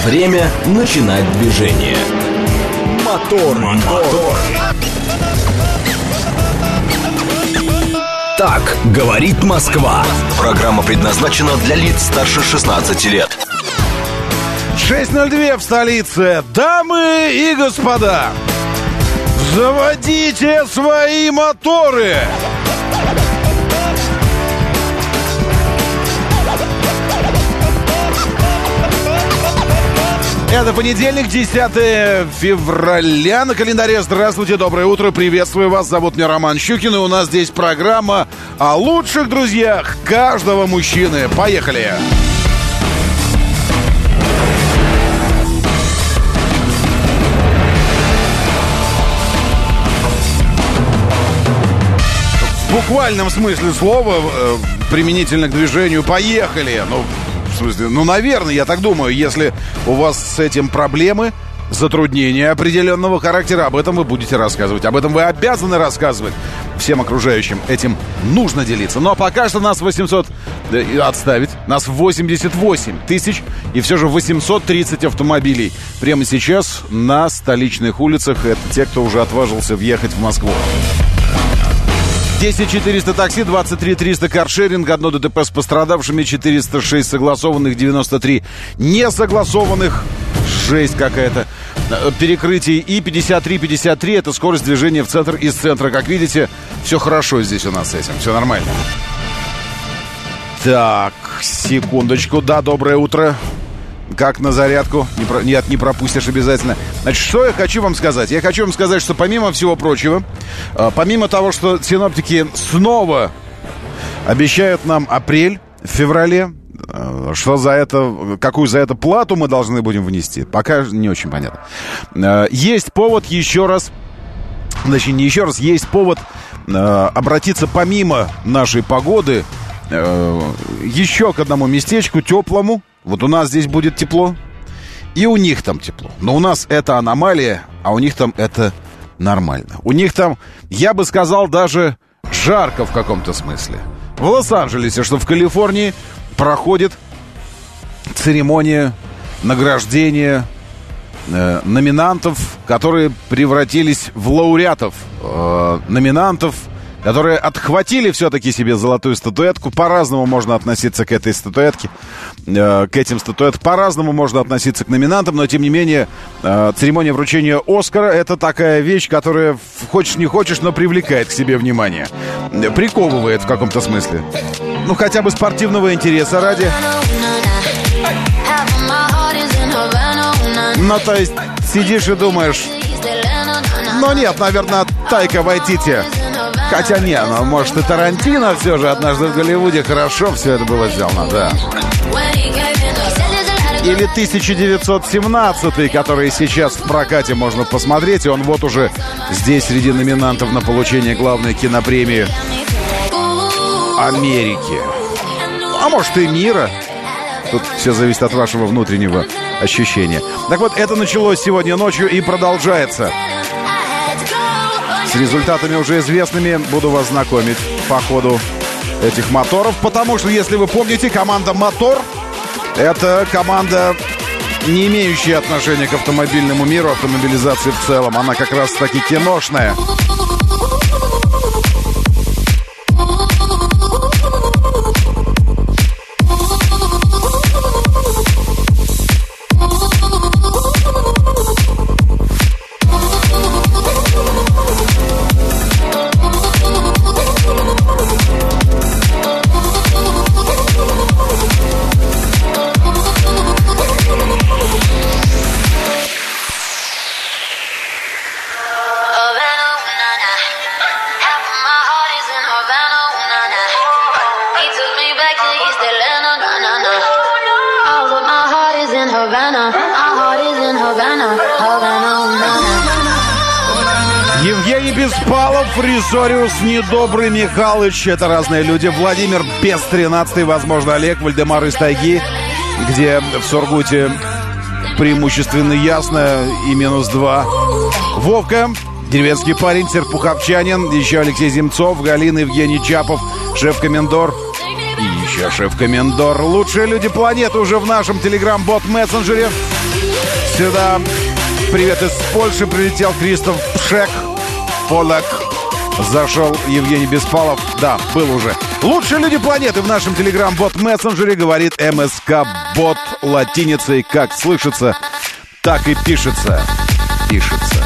Время начинать движение. Мотор. Так говорит Москва. Программа предназначена для лиц старше 16 лет. 6:02 в столице. Дамы и господа, заводите свои моторы. Это понедельник, 10 февраля на календаре. Здравствуйте, доброе утро, приветствую вас. Зовут меня Роман Щукин, и у нас здесь программа о лучших друзьях каждого мужчины. Поехали! В буквальном смысле слова, применительно к движению, поехали! В смысле, наверное, я так думаю, если у вас с этим проблемы, затруднения определенного характера, об этом вы будете рассказывать. Об этом вы обязаны рассказывать всем окружающим. Этим нужно делиться. Но пока что нас 800... отставить. Нас 88 тысяч и все же 830 автомобилей. Прямо сейчас на столичных улицах. Это те, кто уже отважился въехать в Москву. 10 400 такси, 23 300 каршеринг, 1 ДТП с пострадавшими, 406 согласованных, 93 несогласованных. Жесть какая-то. Перекрытий и 53 это скорость движения в центр из центра. Как видите, все хорошо здесь у нас с этим, все нормально. Так, секундочку. Да, доброе утро. Как на зарядку? Нет, не пропустишь обязательно. Значит, что я хочу вам сказать? Я хочу вам сказать, что помимо всего прочего, помимо того, что синоптики снова обещают нам апрель в феврале, что за это, какую за это плату мы должны будем внести, пока не очень понятно. Есть повод еще раз, значит, не еще раз, есть повод обратиться помимо нашей погоды еще к одному местечку теплому. Вот у нас здесь будет тепло, и у них там тепло. Но у нас это аномалия, а у них там это нормально. У них там, я бы сказал, даже жарко в каком-то смысле. В Лос-Анджелесе, что в Калифорнии, проходит церемония награждения номинантов, которые превратились в лауреатов. Номинантов, которые отхватили все-таки себе золотую статуэтку. По-разному можно относиться к этой статуэтке, к этим статуэткам. По-разному можно относиться к номинантам, но, тем не менее, церемония вручения Оскара — это такая вещь, которая, хочешь не хочешь, но привлекает к себе внимание. Приковывает в каком-то смысле. Ну, хотя бы спортивного интереса ради. Ну, то есть, сидишь и думаешь... Ну, нет, наверное, Тайка Вайтити... Хотя не, ну, может, и Тарантино все же однажды в Голливуде хорошо все это было сделано, да. Или 1917, который сейчас в прокате можно посмотреть, и он вот уже здесь среди номинантов на получение главной кинопремии Америки. А может, и мира. Тут все зависит от вашего внутреннего ощущения. Так вот, это началось сегодня ночью и продолжается. С результатами уже известными буду вас знакомить по ходу этих моторов. Потому что, если вы помните, команда «Мотор» — это команда, не имеющая отношения к автомобильному миру, автомобилизации в целом. Она как раз-таки киношная. Евгений Беспалов, Фрисориус, Недобрый Михалыч. Это разные люди. Владимир Без 13, возможно, Олег, Вальдемар из тайги, где в Сургуте преимущественно ясно и -2. Вовка, деревенский парень, Серпуховчанин, еще Алексей Земцов, Галина, Евгений Чапов, шеф-комендор. И еще шеф-комендор. Лучшие люди планеты уже в нашем телеграм-бот-мессенджере. сюда. Привет из Польши. Прилетел Кристоф Пшек. Полак. Зашел Евгений Беспалов. Да, был уже. Лучшие люди планеты в нашем телеграм-бот-мессенджере, говорит МСК-бот латиницей. Как слышится, так и пишется. Пишется.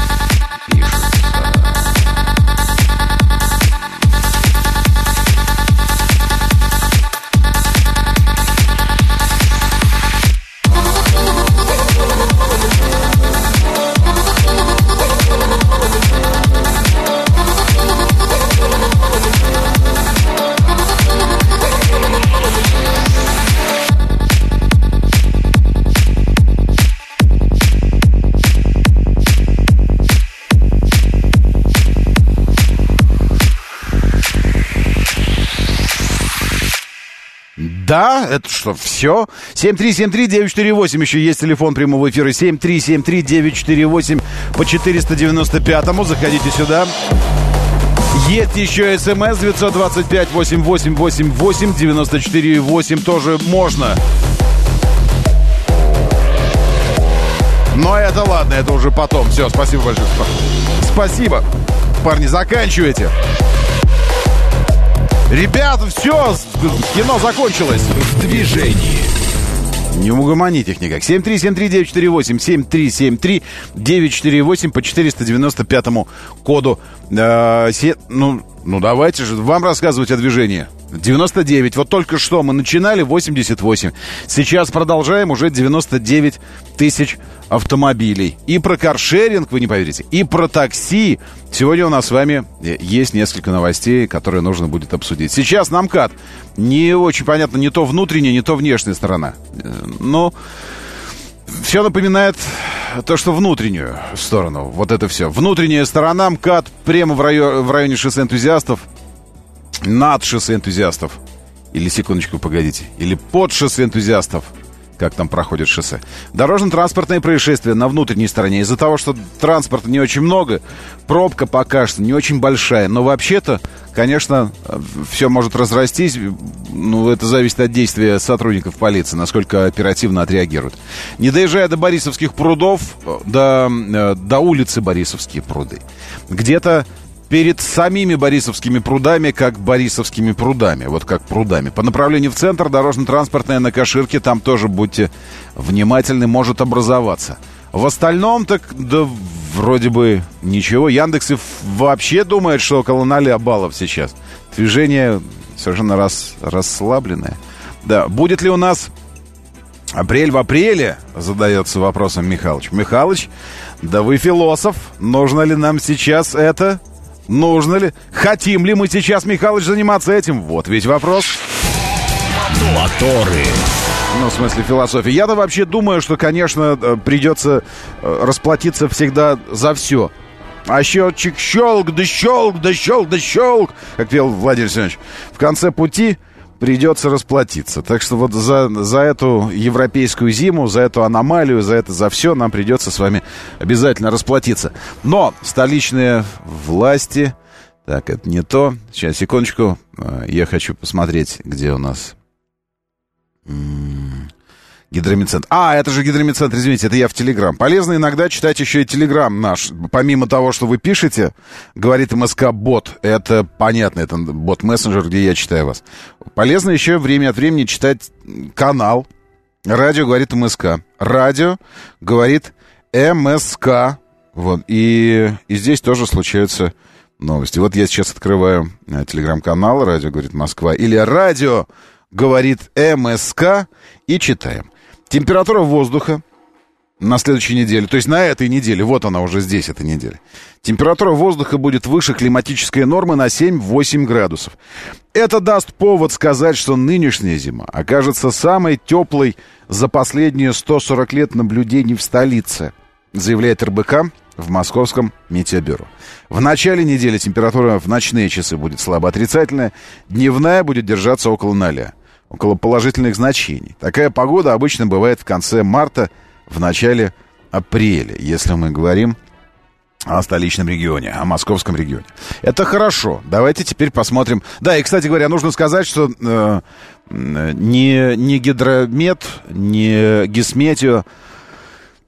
Да, это что, все? 7373948, еще есть телефон прямого эфира. 7373948 по 495-му. Заходите сюда. Есть еще смс 925-8888-94-8. Тоже можно. Но это ладно, это уже потом. Все, спасибо большое. Спасибо. Парни, заканчивайте. Ребята, все, кино закончилось. В движении. Не угомонить их никак. 7373948, 7373948 по 495-му коду. Ну, давайте же вам рассказывать о движении. 99. Вот только что мы начинали 88. Сейчас продолжаем уже 99 тысяч автомобилей. И про каршеринг, вы не поверите, и про такси. Сегодня у нас с вами есть несколько новостей, которые нужно будет обсудить. Сейчас на МКАД не очень понятно, не то внутренняя, не то внешняя сторона. Но все напоминает то, что внутреннюю сторону. Вот это все. Внутренняя сторона МКАД прямо в районе шоссе энтузиастов. Над шоссе энтузиастов. Или, секундочку, погодите. Или под шоссе энтузиастов. Как там проходит шоссе. Дорожно-транспортные происшествия на внутренней стороне. Из-за того, что транспорта не очень много, пробка пока что не очень большая. Но вообще-то, конечно, все может разрастись. Ну, это зависит от действия сотрудников полиции, насколько оперативно отреагируют. Не доезжая до Борисовских прудов, до улицы Борисовские пруды, где-то перед самими Борисовскими прудами, как Борисовскими прудами, вот как прудами. По направлению в центр дорожно-транспортная на Каширке, там тоже будьте внимательны, может образоваться. В остальном так, да, вроде бы ничего. Яндекс вообще думает, что около 0 баллов сейчас. Движение совершенно расслабленное. Да, будет ли у нас апрель в апреле, задается вопросом Михалыч. Михалыч, да вы философ, нужно ли нам сейчас это... Нужно ли? Хотим ли мы сейчас, Михалыч, заниматься этим? Вот ведь вопрос. Моторы. Ну, в смысле философии. Я-то вообще думаю, что, конечно, придется расплатиться всегда за все. А счетчик щелк, да щелк, да щелк, да щелк, как пел Владимир Семенович. В конце пути придется расплатиться. Так что вот за эту европейскую зиму, за эту аномалию, за все нам придется с вами обязательно расплатиться. Но столичные власти... Так, это не то. Сейчас, секундочку. Я хочу посмотреть, где у нас... Гидромедцентр. Это же Гидромедцентр, извините, это я в Телеграм. Полезно иногда читать еще и Телеграм наш. Помимо того, что вы пишете, говорит МСК-бот, это понятно, это бот-мессенджер, где я читаю вас. Полезно еще время от времени читать канал. Радио говорит МСК. Радио говорит МСК. Вот. И здесь тоже случаются новости. Вот я сейчас открываю Телеграм-канал «Радио говорит Москва» или «Радио говорит МСК» и читаем. Температура воздуха на следующей неделе, то есть на этой неделе, вот она уже здесь, эта неделя. Температура воздуха будет выше климатической нормы на 7-8 градусов. Это даст повод сказать, что нынешняя зима окажется самой теплой за последние 140 лет наблюдений в столице, заявляет РБК в Московском метеобюро. В начале недели температура в ночные часы будет слабо отрицательная, дневная будет держаться около 0. Около положительных значений. Такая погода обычно бывает в конце марта, в начале апреля, если мы говорим о столичном регионе, о московском регионе. Это хорошо. Давайте теперь посмотрим. Да, и, кстати говоря, нужно сказать, что ни Гидромет, ни Гисметео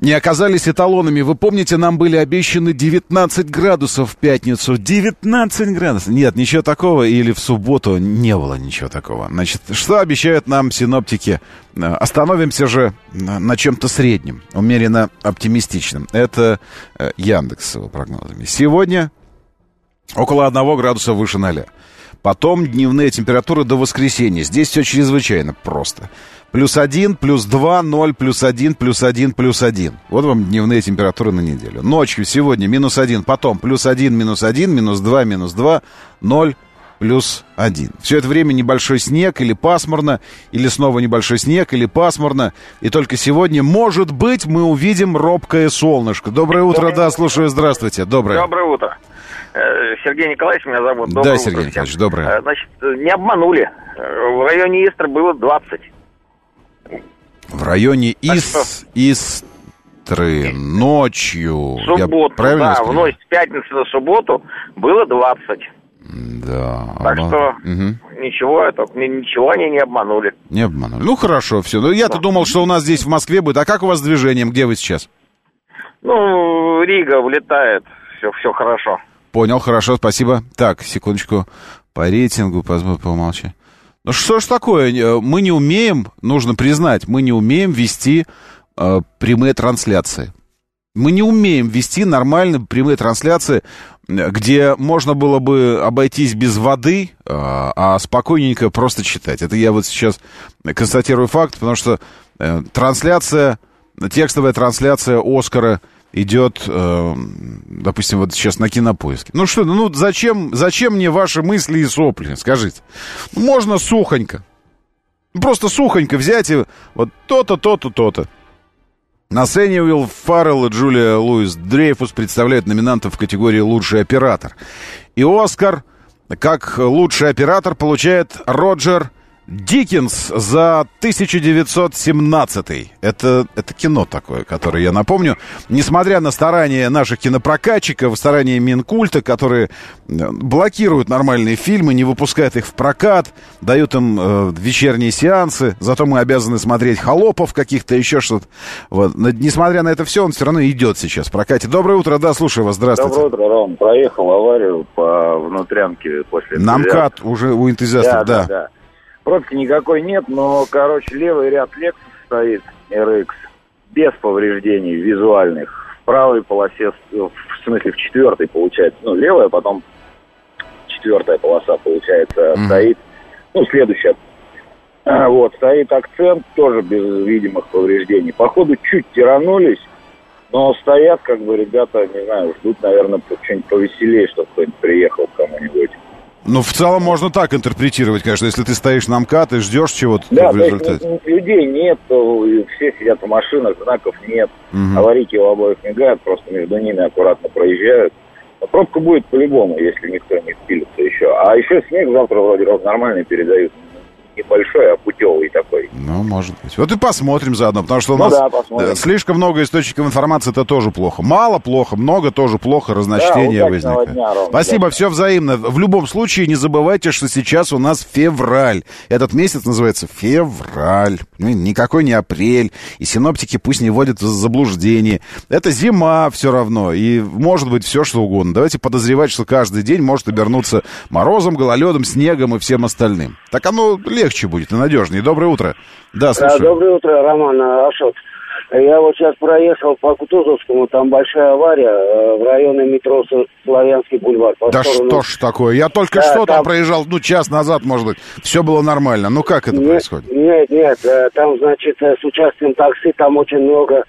не оказались эталонами. Вы помните, нам были обещаны 19 градусов в пятницу. 19 градусов. Нет, ничего такого. Или в субботу не было ничего такого. Значит, что обещают нам синоптики? Остановимся же на чем-то среднем, умеренно оптимистичном. Это Яндекс с его прогнозами. Сегодня около 1 градуса выше 0. Потом дневные температуры до воскресенья. Здесь все чрезвычайно просто. +1, +2, 0, +1, +1, +1. Вот вам дневные температуры на неделю. Ночью сегодня -1, потом +1, -1, -2, -2, 0, +1. Все это время небольшой снег или пасмурно, или снова небольшой снег или пасмурно. И только сегодня, может быть, мы увидим робкое солнышко. Доброе утро, да, слушаю, здравствуйте. Доброе утро. Сергей Николаевич меня зовут. Да, Сергей Николаевич, доброе. Значит, не обманули. В районе Истры было 20. В районе Истры ночью. В субботу, да, в ночь с пятницы на субботу было 20. Да. Так что ничего они не обманули. Не обманули. Ну, хорошо, все. Ну, я-то думал, что у нас здесь в Москве будет. А как у вас с движением? Где вы сейчас? Ну, Рига влетает. Все хорошо. Понял, хорошо, спасибо. Так, секундочку. По рейтингу, по умолчанию. Ну что ж такое, мы не умеем, нужно признать, мы не умеем вести прямые трансляции. Мы не умеем вести нормальные прямые трансляции, где можно было бы обойтись без воды, а спокойненько просто читать. Это я вот сейчас констатирую факт, потому что текстовая трансляция «Оскара» идет, допустим, вот сейчас на Кинопоиске. Ну что, зачем мне ваши мысли и сопли, скажите? Можно сухонько. Просто сухонько взять и вот то-то, то-то, то-то. На сцене Уилл Фаррелл и Джулия Луис-Дрейфус представляют номинантов в категории «Лучший оператор». И «Оскар» как лучший оператор получает Роджер Диккенс за 1917. Это кино такое, которое, я напомню, несмотря на старания наших кинопрокатчиков, старания Минкульта, которые блокируют нормальные фильмы, не выпускают их в прокат, дают им вечерние сеансы, зато мы обязаны смотреть «Холопов» каких-то, еще что-то. Вот. Несмотря на это все, он все равно идет сейчас в прокате. Доброе утро, да, слушаю вас, здравствуйте. Доброе утро, Ром. Проехал аварию по внутрянке после... На МКАД уже у энтузиастов, да. Пробки никакой нет, но, левый ряд Lexus стоит, RX, без повреждений визуальных. В правой полосе, в смысле в четвертой, получается, левая, потом четвертая полоса, получается, стоит, следующая. Вот, стоит акцент, тоже без видимых повреждений. Походу, чуть тиранулись, но стоят, ребята, не знаю, ждут, наверное, что-нибудь повеселее, чтобы кто-нибудь приехал к кому-нибудь. Ну, в целом можно так интерпретировать, конечно, если ты стоишь на МКАД и ждешь чего-то в результате. Да, людей нет, все сидят в машинах, знаков нет, аварийки у обоих мигают, просто между ними аккуратно проезжают. Но пробка будет по-любому, если никто не впилится еще. А еще снег завтра вроде нормальный передают. Небольшой, а путевый такой. Ну, может быть. Вот и посмотрим заодно, потому что у нас слишком много источников информации, это тоже плохо. Мало плохо, много тоже плохо, разночтения возникает. Спасибо, все взаимно. В любом случае, не забывайте, что сейчас у нас февраль. Этот месяц называется февраль. Никакой не апрель. И синоптики пусть не вводят в заблуждение. Это зима все равно. И может быть все, что угодно. Давайте подозревать, что каждый день может обернуться морозом, гололедом, снегом и всем остальным. Так оно легче будет и надежнее. Доброе утро. Да, слушаю. Доброе утро, Роман Ашот. Я вот сейчас проехал по Кутузовскому, там большая авария в районе метро Славянский бульвар. Что ж такое? Я только там проезжал, час назад, может быть. Все было нормально. Ну, как это происходит? Нет. Там, значит, с участием такси, там очень много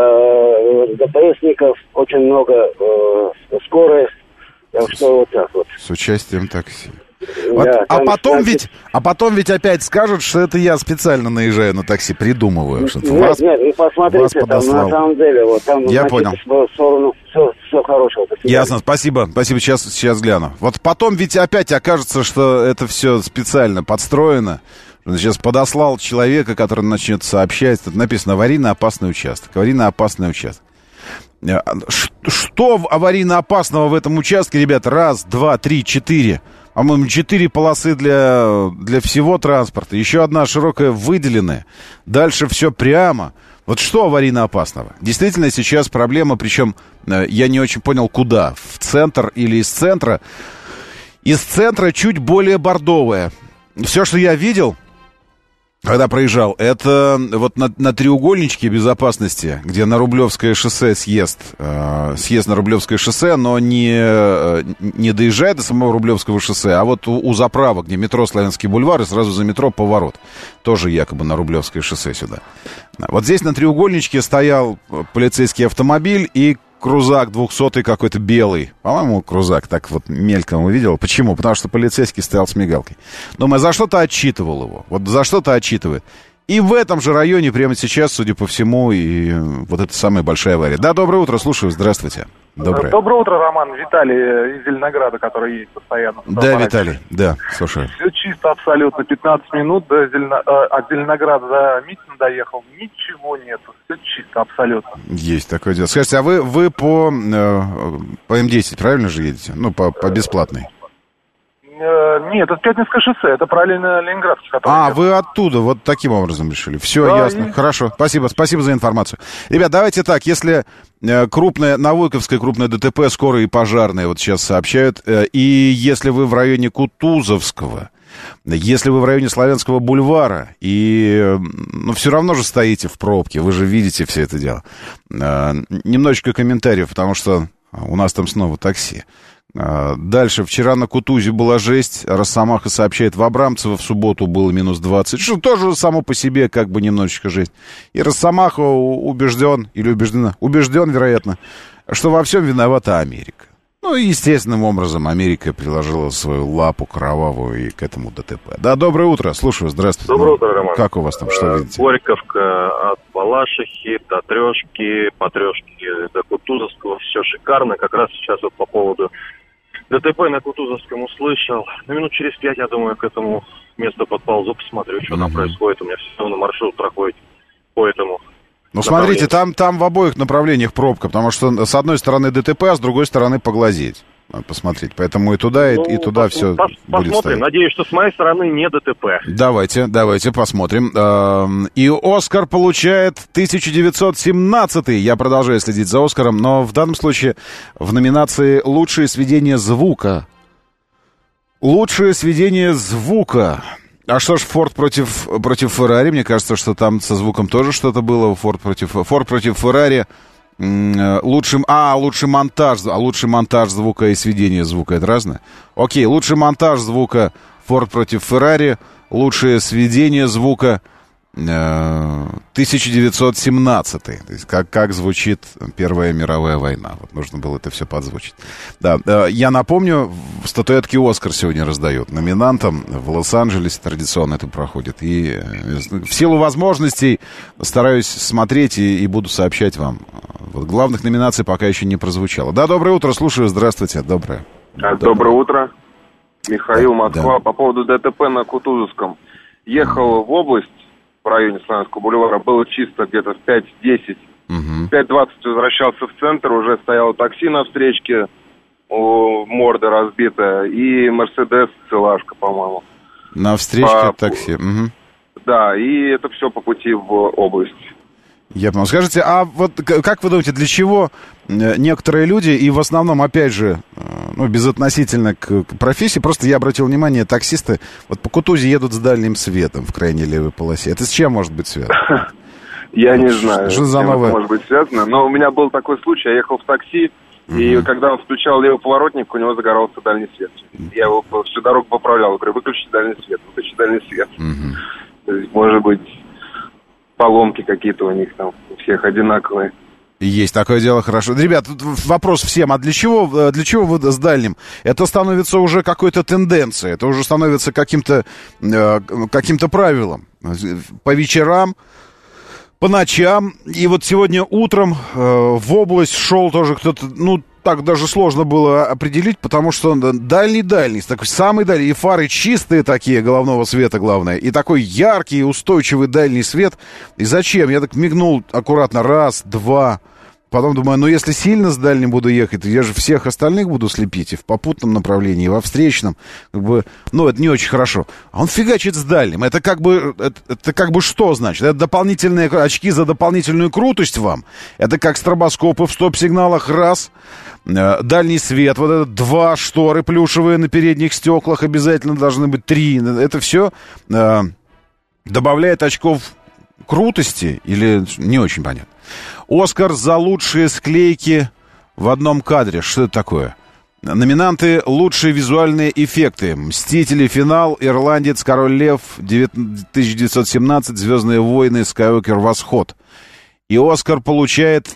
ДПСников, очень много скорость. Так что вот так вот. С участием такси. Да, а потом ведь опять скажут, что это я специально наезжаю на такси, придумываю. Что нет, вы посмотрите, там на самом деле, вот там, я понял. В сторону все хорошего. Ясно, спасибо, сейчас гляну. Вот потом ведь опять окажется, что это все специально подстроено. Сейчас подослал человека, который начнет сообщать, тут написано аварийно-опасный участок. Что аварийно-опасного в этом участке, ребята? 1, 2, 3, 4. По-моему, 4 полосы для всего транспорта. Еще одна широкая выделенная. Дальше все прямо. Вот что аварийно опасного? Действительно, сейчас проблема, причем я не очень понял, куда. В центр или из центра? Из центра чуть более бордовая. Все, что я видел, когда проезжал, это вот на треугольничке безопасности, где на Рублевское шоссе съезд на Рублевское шоссе, но не доезжает до самого Рублевского шоссе, а вот у заправок, где метро Славянский бульвар, и сразу за метро поворот. Тоже якобы на Рублевское шоссе сюда. Вот здесь на треугольничке стоял полицейский автомобиль и крузак 200-й какой-то белый. По-моему, крузак так вот мельком увидел. Почему? Потому что полицейский стоял с мигалкой. Думаю, за что-то отчитывал его. Вот за что-то отчитывает. И в этом же районе прямо сейчас, судя по всему, и вот эта самая большая авария. Да, доброе утро, слушаю, здравствуйте. Доброе утро, Роман. Виталий из Зеленограда, который едет постоянно. Да, Виталий, да, слушаю. Все чисто абсолютно. 15 минут от Зеленограда до Митина доехал. Ничего нету. Все чисто абсолютно. Есть такое дело. Скажите, а вы по М10, правильно же едете? Ну, по бесплатной. Нет, это Пятницкое шоссе, это параллельно Ленинградский. Вы оттуда вот таким образом решили. Все, да, ясно. Хорошо, спасибо за информацию. Ребят, давайте так, если на Войковской крупное ДТП, скорые и пожарные вот сейчас сообщают, и если вы в районе Кутузовского, если вы в районе Славянского бульвара, и все равно же стоите в пробке, вы же видите все это дело. Немножечко комментариев, потому что у нас там снова такси. Дальше. Вчера на Кутузе была жесть. Росомаха сообщает, в Абрамцево в субботу было минус 20. Что тоже само по себе как бы немножечко жесть. И Росомаха убежден, вероятно, что во всем виновата Америка. Ну, и естественным образом Америка приложила свою лапу кровавую и к этому ДТП. Да, доброе утро. Слушаю, здравствуйте. Доброе утро, Роман. Как у вас там, что видите? Горьковка от Балашихи до Трешки, по Трешке до Кутузовского. Все шикарно. Как раз сейчас вот по поводу ДТП на Кутузовском услышал. Минут через 5, я думаю, к этому месту подползу, посмотрю, что там происходит. У меня все равно маршрут проходит по этому. Ну, смотрите, там в обоих направлениях пробка, потому что с одной стороны ДТП, а с другой стороны поглазеть. Посмотреть. Поэтому и туда, и туда все будет посмотрим. стоять. Надеюсь, что с моей стороны не ДТП. Давайте посмотрим. И Оскар получает 1917-й. Я продолжаю следить за Оскаром, но в данном случае в номинации «Лучшее сведение звука». Лучшее сведение звука. А что ж, Форд против Феррари? Мне кажется, что там со звуком тоже что-то было. Форд против Феррари. Лучший монтаж. А лучший монтаж звука и сведение звука — это разное? Окей, лучший монтаж звука Форд против Феррари. Лучшее сведение звука 1917. То есть как звучит Первая мировая война. Вот нужно было это все подзвучить. Да, я напомню, статуэтки «Оскар» сегодня раздают номинантам. В Лос-Анджелесе традиционно это проходит. И в силу возможностей стараюсь смотреть и буду сообщать вам. Вот главных номинаций пока еще не прозвучало. Да, доброе утро, слушаю, здравствуйте. Доброе утро. Михаил, Москва. Да. По поводу ДТП на Кутузовском. Ехал в область, в районе Славянского бульвара, было чисто где-то в 5:10. В 5:20 возвращался в центр, уже стояло такси на встречке, морда разбитая, и Мерседес целашка, по-моему. На встречке такси. Да, и это все по пути в область. Я понял. Скажите, а вот как вы думаете, для чего некоторые люди, и в основном, опять же, безотносительно к профессии, просто я обратил внимание, таксисты вот по Кутузе едут с дальним светом в крайней левой полосе. Это с чем может быть связано? Я не знаю, что с чем это может быть связано, но у меня был такой случай, я ехал в такси, и когда он включал левый поворотник, у него загорался дальний свет. Я его всю дорогу поправлял, говорю, выключи дальний свет. То есть, может быть, поломки какие-то у них там, у всех одинаковые. Есть такое дело, хорошо. Ребят, тут вопрос всем, а для чего вы с дальним? Это становится уже какой-то тенденцией, это уже становится каким-то правилом. По вечерам, по ночам. И вот сегодня утром в область шел тоже кто-то, так даже сложно было определить, потому что он дальний, такой самый дальний, и фары чистые такие, головного света главное, и такой яркий, устойчивый дальний свет. И зачем? Я так мигнул аккуратно, раз, два, потом думаю, ну, если сильно с дальним буду ехать, то я же всех остальных буду слепить и в попутном направлении, и во встречном. Как бы, ну, это не очень хорошо. А он фигачит с дальним. Это как бы что значит? Это дополнительные очки за дополнительную крутость вам? Это как стробоскопы в стоп-сигналах, раз. Дальний свет, вот это 2 шторы плюшевые на передних стеклах, обязательно должны быть 3. Это все добавляет очков крутости или не очень понятно. Оскар за лучшие склейки в одном кадре. Что это такое? Номинанты «Лучшие визуальные эффекты». «Мстители. Финал», «Ирландец», «Король Лев», 1917, «Звездные войны», «Скайуокер. Восход». И Оскар получает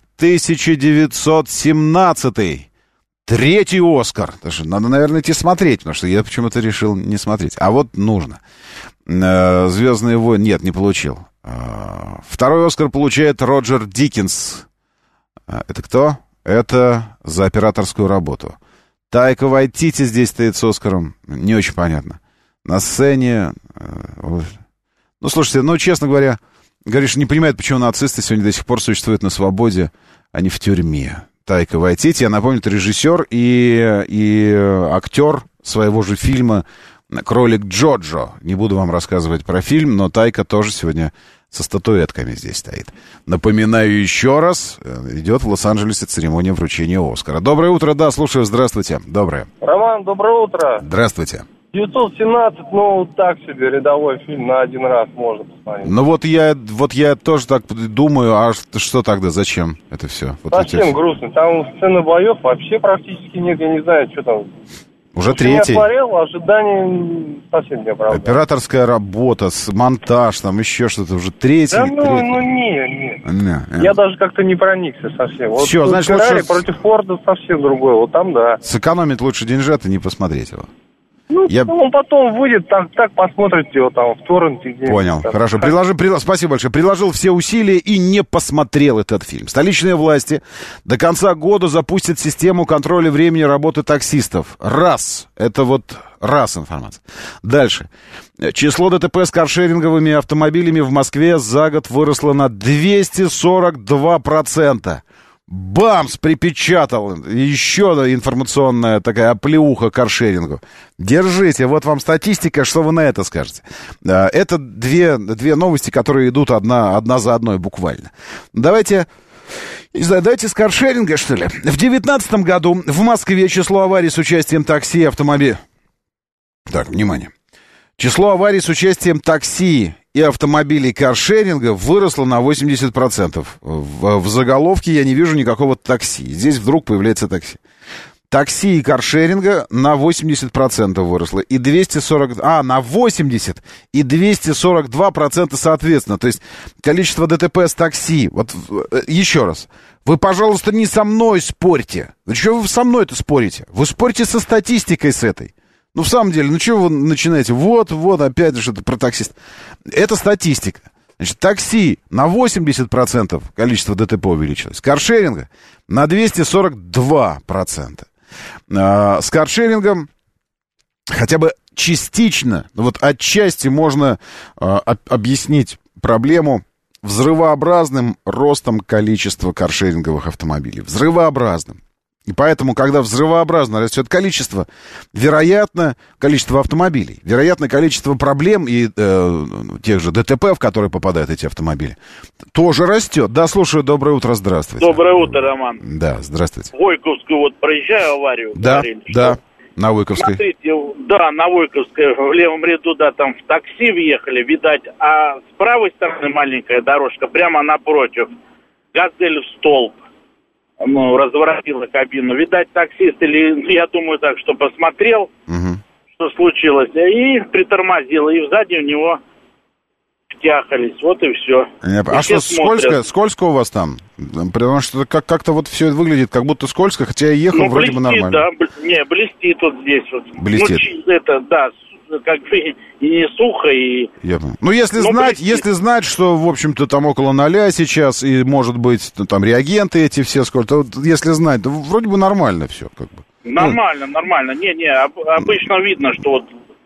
1917. 3-й Оскар. Даже надо, наверное, идти смотреть, потому что я почему-то решил не смотреть. А вот нужно. «Звездные войны». Нет, не получил. 2-й Оскар получает Роджер Диккенс. Это кто? Это за операторскую работу. Тайка Вайтити здесь стоит с Оскаром. Не очень понятно. На сцене... Ну, слушайте, ну, честно говоря, говоришь, не понимает, почему нацисты сегодня до сих пор существуют на свободе, а не в тюрьме. Тайка Вайтити, я напомню, это режиссер и актер своего же фильма «Кролик Джоджо». Не буду вам рассказывать про фильм, но Тайка тоже сегодня со статуэтками здесь стоит. Напоминаю еще раз, идет в Лос-Анджелесе церемония вручения Оскара. Доброе утро, да, слушаю, здравствуйте. Доброе. Роман, доброе утро. Здравствуйте. 917, ну, так себе, рядовой фильм, на один раз можно посмотреть. Ну, вот я тоже так думаю, а что тогда, зачем это все? Вот совсем грустно, там сцены боев вообще практически нет, я не знаю, что там. Уже 3-й. Я смотрел, ожидания совсем не оправдали. Операторская работа, монтаж, там еще что-то, уже 3-й. Да нет. Я даже как-то не проникся совсем. Все, вот значит, Феррари лучше... против Форда совсем другое, вот там да. Сэкономить лучше деньжат и не посмотреть его. Ну, он потом выйдет, так посмотрите его там в торренте. Понял, там. хорошо. Спасибо большое. Приложил все усилия и не посмотрел этот фильм. Столичные власти до конца года запустят систему контроля времени работы таксистов. Это вот информация. Дальше. Число ДТП с каршеринговыми автомобилями в Москве за год выросло на 242%. Бамс! Припечатал. Еще информационная такая оплеуха каршерингу. Держите, вот вам статистика, что вы на это скажете? Это две новости, которые идут одна за одной буквально. Давайте с каршеринга, что ли. В 2019 году в Москве число аварий с участием такси и автомобилей... Так, внимание. Число аварий с участием такси и автомобилей каршеринга выросло на 80%. В заголовке я не вижу никакого такси. Здесь вдруг появляется такси. Такси и каршеринга на 80% выросло. И 240... И 242% соответственно. То есть количество ДТП с такси. Вот еще раз. Вы, пожалуйста, не со мной спорьте. Ну, что вы со мной-то спорите? Вы спорите со статистикой с этой. Ну, в самом деле, ну, что вы начинаете? Вот, опять же, что-то про таксист. Это статистика. Значит, такси на 80% количество ДТП увеличилось. Каршеринга на 242%. С каршерингом хотя бы частично, вот отчасти можно объяснить проблему взрывообразным ростом количества каршеринговых автомобилей. Взрывообразным. И поэтому, когда взрывообразно растет количество, вероятно, количество автомобилей, вероятно, количество проблем и тех же ДТП, в которые попадают эти автомобили, тоже растет. Да, слушаю, доброе утро, здравствуйте. Доброе утро, Роман. Да, здравствуйте. Войковскую вот проезжаю аварию. Да, говорили, да, на Войковской. Смотрите, да, на Войковской, в левом ряду, да, там в такси въехали, видать, а с правой стороны маленькая дорожка, прямо напротив, «Газель» в столб. Ну, разворотила кабину. Видать, таксист или, я думаю так, что посмотрел, что случилось, и притормозил, и сзади у него втяхались. Вот и все. А что, скользко у вас там? Потому что как-то вот все выглядит, как будто скользко, хотя я ехал вроде бы нормально. Да, блестит вот здесь вот. Блестит. Ну, это, да, как бы и не сухо, и... Ну, если знать, что, в общем-то, там около 0 сейчас, и, может быть, там реагенты эти все, сколько, если знать, то вроде бы нормально все, как бы. Нормально. Не, обычно видно, что вот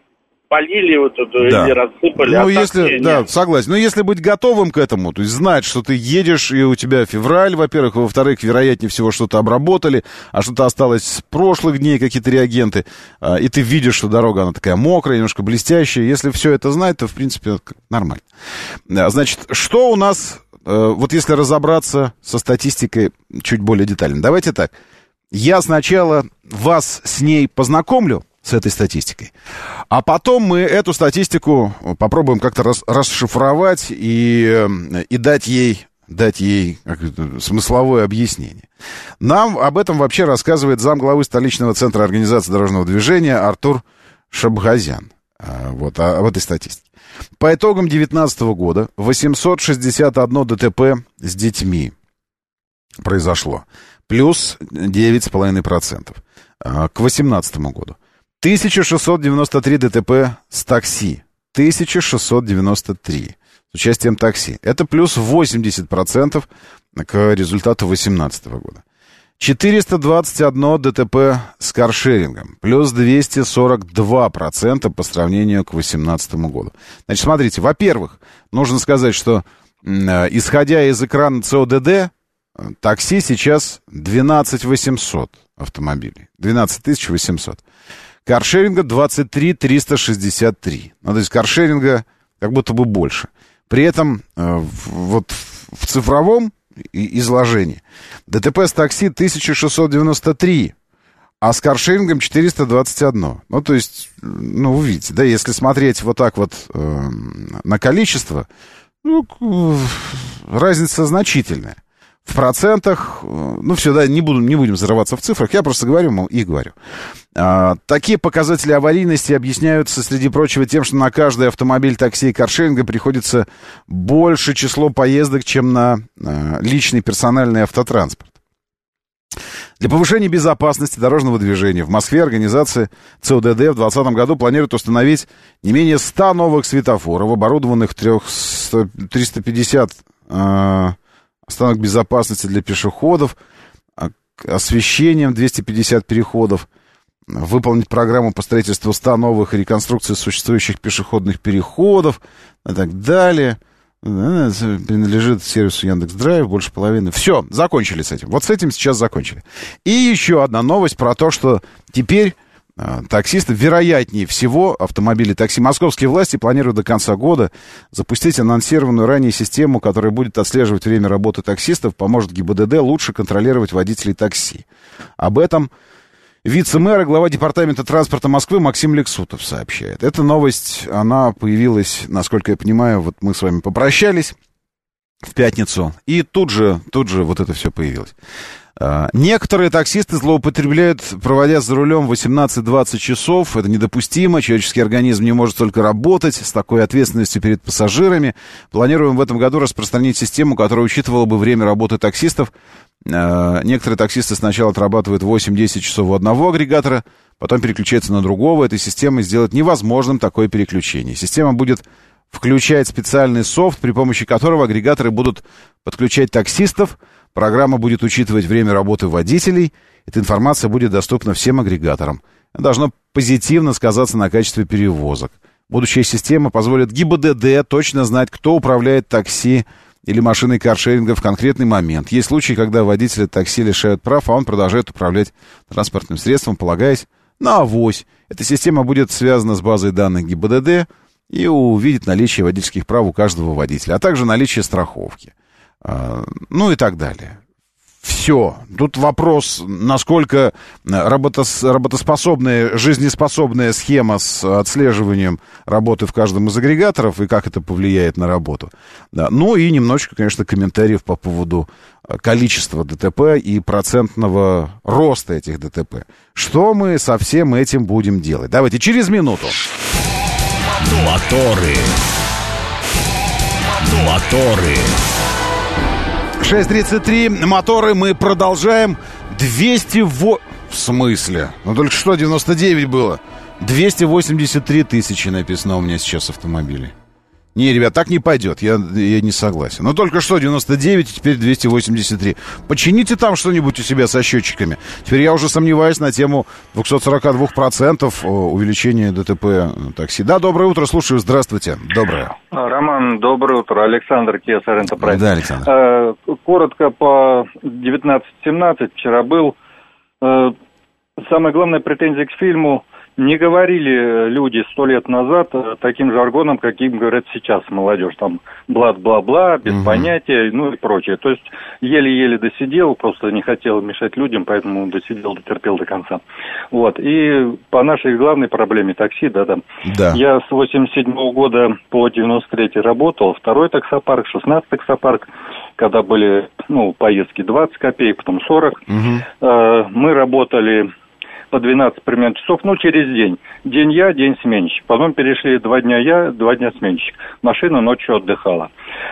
полили вот эту или рассыпали. Ну, если, да, согласен. Но если быть готовым к этому, то есть знать, что ты едешь, и у тебя февраль, во-первых, и во-вторых, вероятнее всего, что-то обработали, а что-то осталось с прошлых дней, какие-то реагенты, и ты видишь, что дорога, она такая мокрая, немножко блестящая. Если все это знать, то, в принципе, нормально. Значит, что у нас, вот если разобраться со статистикой чуть более детально. Давайте так. Я сначала вас с ней познакомлю, с этой статистикой. А потом мы эту статистику попробуем как-то расшифровать и дать ей смысловое объяснение. Нам об этом вообще рассказывает замглавы столичного центра организации дорожного движения Артур Шабгазян. Вот об этой статистике. По итогам 2019 года 861 ДТП с детьми произошло. Плюс 9,5%. К 2018 году. 1693 ДТП с такси. 1693 с участием такси. Это плюс 80% к результату 2018 года. 421 ДТП с каршерингом. Плюс 242% по сравнению к 2018 году. Значит, смотрите, во-первых, нужно сказать, что исходя из экрана ЦОДД, такси сейчас 12 800 автомобилей. 12 800. Каршеринга 23 363. Ну, то есть каршеринга как будто бы больше. При этом вот в цифровом изложении ДТП с такси 1693, а с каршерингом 421. Ну, то есть, ну, вы видите, да, если смотреть вот так вот на количество, ну, разница значительная. В процентах, ну, все, да, не будем взрываться в цифрах, я просто говорю и говорю. Такие показатели аварийности объясняются, среди прочего, тем, что на каждый автомобиль такси и каршеринга приходится больше число поездок, чем на личный персональный автотранспорт. Для повышения безопасности дорожного движения в Москве организация ЦОДД в 2020 году планирует установить не менее 100 новых светофоров, оборудованных 350 остановок безопасности для пешеходов, освещением 250 переходов, выполнить программу по строительству 100 новых и реконструкции существующих пешеходных переходов и так далее. Принадлежит сервису Яндекс.Драйв, больше половины. Все, закончили с этим. Вот с этим сейчас закончили. И еще одна новость про то, что теперь таксисты, вероятнее всего, автомобили такси. Московские власти планируют до конца года запустить анонсированную ранее систему, которая будет отслеживать время работы таксистов, поможет ГИБДД лучше контролировать водителей такси. Об этом вице-мэр и глава департамента транспорта Москвы Максим Лексутов сообщает. Эта новость, она появилась, насколько я понимаю, вот мы с вами попрощались в пятницу, и тут же вот это все появилось. Некоторые таксисты злоупотребляют, проводя за рулем 18-20 часов. Это недопустимо. Человеческий организм не может столько работать с такой ответственностью перед пассажирами. Планируем в этом году распространить систему, которая учитывала бы время работы таксистов. Некоторые таксисты сначала отрабатывают 8-10 часов у одного агрегатора, потом переключаются на другого. Этой системой сделать невозможным такое переключение. Система будет включать специальный софт, при помощи которого агрегаторы будут подключать таксистов. Программа будет учитывать время работы водителей. Эта информация будет доступна всем агрегаторам. Это должно позитивно сказаться на качестве перевозок. Будущая система позволит ГИБДД точно знать, кто управляет такси или машиной каршеринга в конкретный момент. Есть случаи, когда водители такси лишают прав, а он продолжает управлять транспортным средством, полагаясь на авось. Эта система будет связана с базой данных ГИБДД и увидит наличие водительских прав у каждого водителя, а также наличие страховки. Ну и так далее. Все. Тут вопрос, насколько работоспособная, жизнеспособная схема с отслеживанием работы в каждом из агрегаторов и как это повлияет на работу. Да. Ну и немножечко, конечно, комментариев по поводу количества ДТП и процентного роста этих ДТП. Что мы со всем этим будем делать? Давайте через минуту. Моторы. 6:33, моторы, мы продолжаем. 208... В смысле? Ну только что 99 было. 283 тысячи написано у меня сейчас автомобилей. Не, ребят, так не пойдет, я не согласен. Но только что 99, теперь 283. Почините там что-нибудь у себя со счетчиками. Теперь я уже сомневаюсь на тему 242% увеличения ДТП такси. Да, доброе утро, слушаю, здравствуйте. Доброе. Роман, доброе утро. Александр, Kia Sorento Prime. Да, Александр. Коротко по 19-17 вчера был. Самая главная претензия к фильму: не говорили люди 100 лет назад таким жаргоном, каким говорят сейчас молодежь. Там бла-бла-бла, без понятия, ну и прочее. То есть еле-еле досидел, просто не хотел мешать людям, поэтому дотерпел до конца. Вот. И по нашей главной проблеме такси, да. Я с 87-го года по 93-й работал. Второй таксопарк, 16-й таксопарк, когда были, поездки 20 копеек, потом 40. Мы работали по 12 примерно часов, через день. День я, день сменщик. Потом перешли 2 дня я, 2 дня сменщик. Машина ночью отдыхала.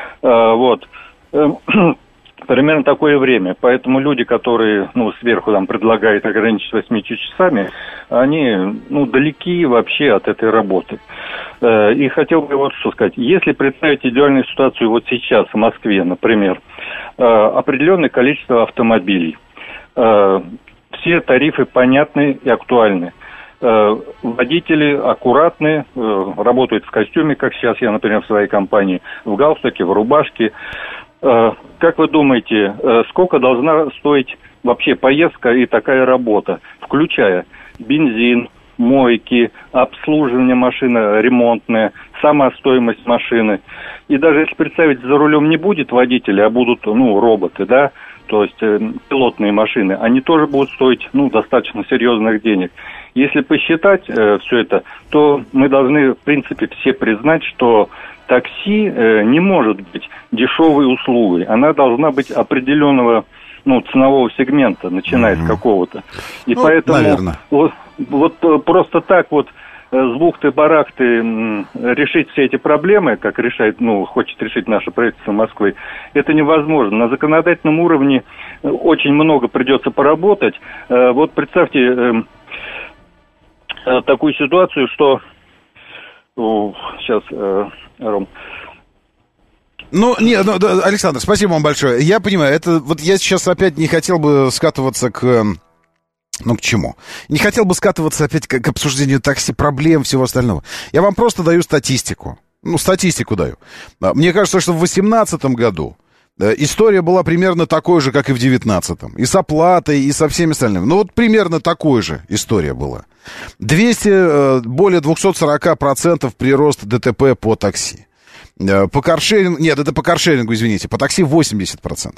Примерно такое время. Поэтому люди, которые, сверху там предлагают ограничить 8 часами, они, далеки вообще от этой работы. И хотел бы вот что сказать. Если представить идеальную ситуацию вот сейчас в Москве, например, определенное количество автомобилей, все тарифы понятны и актуальны. Водители аккуратные, работают в костюме, как сейчас я, например, в своей компании, в галстуке, в рубашке. Как вы думаете, сколько должна стоить вообще поездка и такая работа, включая бензин, мойки, обслуживание машины ремонтное, сама стоимость машины? И даже если представить, за рулем не будет водителя, а будут, роботы, да, то есть пилотные машины, они тоже будут стоить, достаточно серьезных денег. Если посчитать все это, то мы должны, в принципе, все признать, что такси не может быть дешевой услугой. Она должна быть определенного, ценового сегмента, начиная с какого-то. И поэтому, наверное, вот просто так вот с бухты-барахты решить все эти проблемы, как хочет решить наше правительство Москвы, это невозможно. На законодательном уровне очень много придется поработать. Вот представьте такую ситуацию, что... Сейчас, Ром... Александр, спасибо вам большое. Я понимаю, это вот я сейчас опять не хотел бы скатываться к чему? Не хотел бы скатываться опять к обсуждению такси, проблем, всего остального. Я вам просто даю статистику. Статистику даю. Мне кажется, что в 2018 году история была примерно такой же, как и в 2019. И с оплатой, и со всеми остальными. Примерно такой же история была. Более 240% прирост ДТП по такси. По каршерингу... Нет, это по каршерингу, извините. По такси 80%.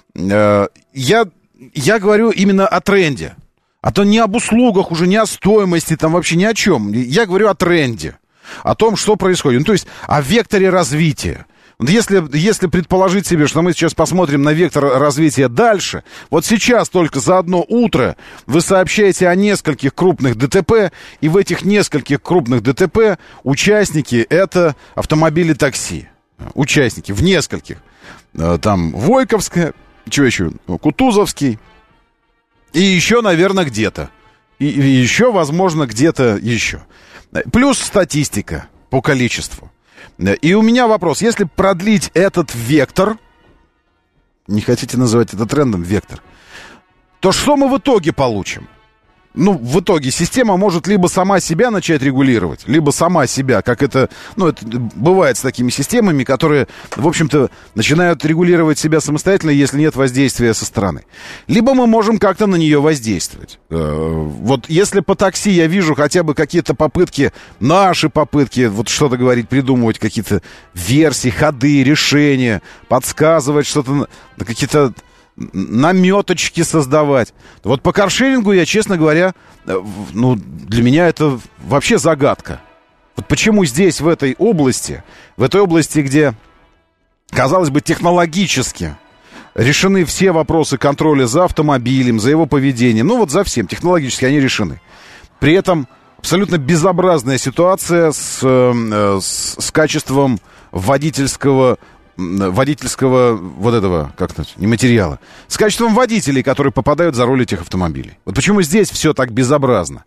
Я говорю именно о тренде. А то не об услугах уже, не о стоимости, там вообще ни о чем. Я говорю о тренде. О том, что происходит. То есть о векторе развития. Если предположить себе, что мы сейчас посмотрим на вектор развития дальше, вот сейчас только за одно утро вы сообщаете о нескольких крупных ДТП, и в этих нескольких крупных ДТП участники — это автомобили такси. Участники в нескольких. Там Войковская, что еще? Кутузовский. И еще, наверное, где-то. И еще, возможно, где-то еще. Плюс статистика по количеству. И у меня вопрос. Если продлить этот вектор, не хотите называть это трендом, вектор, то что мы в итоге получим? В итоге система может либо сама себя начать регулировать, либо сама себя, как это бывает с такими системами, которые, в общем-то, начинают регулировать себя самостоятельно, если нет воздействия со стороны. Либо мы можем как-то на нее воздействовать. Вот если по такси я вижу хотя бы какие-то попытки, наши попытки, вот что-то говорить, придумывать какие-то версии, ходы, решения, подсказывать что-то, какие-то наметочки создавать. Вот по каршерингу я, честно говоря, для меня это вообще загадка. Вот почему здесь, в этой области, где, казалось бы, технологически решены все вопросы контроля за автомобилем, за его поведением, за всем, технологически они решены. При этом абсолютно безобразная ситуация с качеством водительского водительского вот этого, как-то, не материала, с качеством водителей, которые попадают за руль этих автомобилей. Вот почему здесь все так безобразно.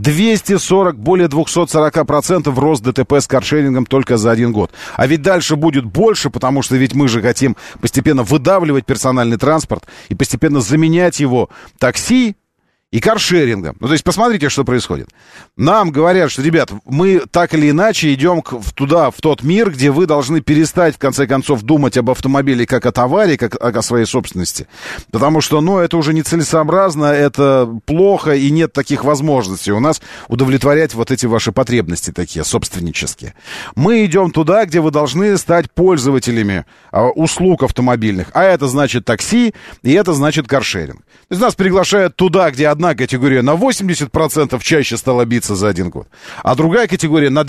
240, более 240% рост ДТП с каршерингом только за 1 год. А ведь дальше будет больше, потому что ведь мы же хотим постепенно выдавливать персональный транспорт и постепенно заменять его такси и каршерингом. Ну, то есть, посмотрите, что происходит. Нам говорят, что, ребят, мы так или иначе идем туда, в тот мир, где вы должны перестать, в конце концов, думать об автомобиле как о товаре, как о своей собственности. Потому что, ну, это уже нецелесообразно, это плохо, и нет таких возможностей у нас удовлетворять вот эти ваши потребности такие, собственнические. Мы идем туда, где вы должны стать пользователями услуг автомобильных. А это значит такси, и это значит каршеринг. То есть нас приглашают туда, где одна категория на 80% чаще стала биться за 1 год, а другая категория на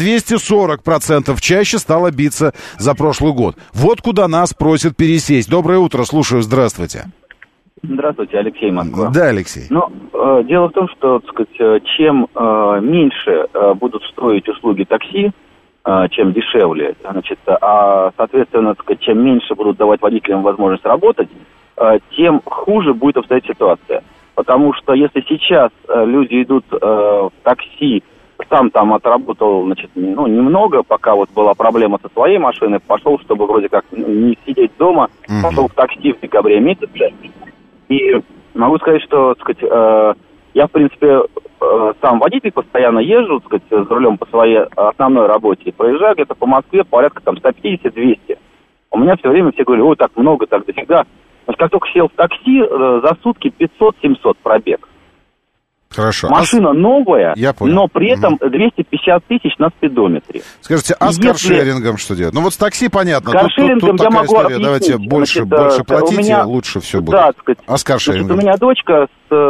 240% чаще стала биться за прошлый год. Вот куда нас просят пересесть. Доброе утро, слушаю, здравствуйте. Здравствуйте, Алексей, Москва. Да, Алексей. Ну, дело в том, что, так сказать, чем меньше будут строить услуги такси, чем дешевле, значит, соответственно, так сказать, чем меньше будут давать водителям возможность работать, тем хуже будет обстоять ситуация. Потому что если сейчас люди идут в такси, сам там отработал, значит, ну, немного, пока вот была проблема со своей машиной, пошел, чтобы вроде как не сидеть дома, пошел в такси в декабре месяце. И могу сказать, что, так сказать, я, в принципе, сам водитель, постоянно езжу, так сказать, с рулем по своей основной работе, и проезжаю где-то по Москве порядка там 150-200. У меня все время все говорят, ой, так много, так дофига. Значит, как только сел в такси, за сутки 500-700 пробег. Хорошо. Машина новая, но при этом 250 тысяч на спидометре. Скажите, а с каршерингом что делать? Ну вот с такси понятно. С каршерингом тут я могу история. Давайте больше платите, меня, лучше все будет. Да, сказать, а с каршерингом? Значит, у меня дочка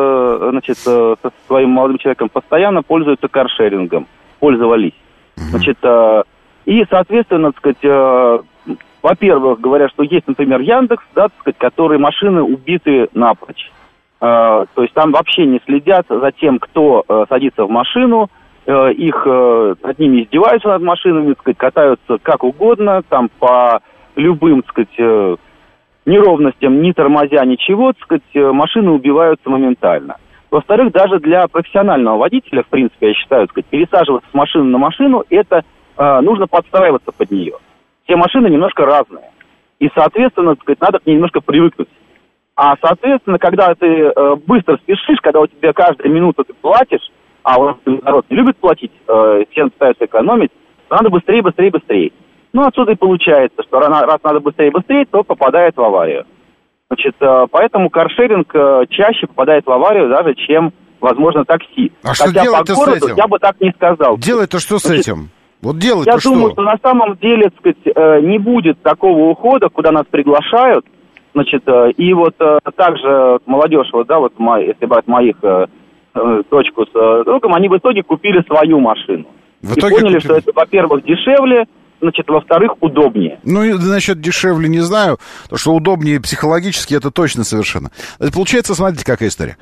со своим молодым человеком постоянно пользуется каршерингом. Пользовались. Значит, и, соответственно, так сказать, во-первых, говорят, что есть, например, Яндекс, да, так сказать, которые машины убиты напрочь. То есть там вообще не следят за тем, кто садится в машину, их над ними издеваются над машинами, так сказать, катаются как угодно, там по любым, так сказать, неровностям, не тормозя ничего, так сказать, машины убиваются моментально. Во-вторых, даже для профессионального водителя, в принципе, я считаю, так сказать, пересаживаться с машины на машину, это нужно подстраиваться под нее. Все машины немножко разные. И, соответственно, так сказать, надо к ней немножко привыкнуть. А, соответственно, когда ты быстро спешишь, когда у тебя каждую минуту ты платишь, а у нас народ не любит платить, все пытаются экономить, надо быстрее. Ну, отсюда и получается, что раз надо быстрее, то попадает в аварию. Значит, поэтому каршеринг чаще попадает в аварию даже, чем, возможно, такси. А что хотя делать-то по городу с этим? Я бы так не сказал. Делать-то что с этим? Вот делать-то я что? думаю, что на самом деле, так сказать, не будет такого ухода, куда нас приглашают. Значит, и вот также молодежь, вот, да, вот если брать моих дочку с другом, они в итоге купили свою машину. И поняли, что это, во-первых, дешевле, значит, во-вторых, удобнее. Ну, и насчет дешевле не знаю, потому что удобнее психологически это точно совершенно. Это получается, смотрите, какая история.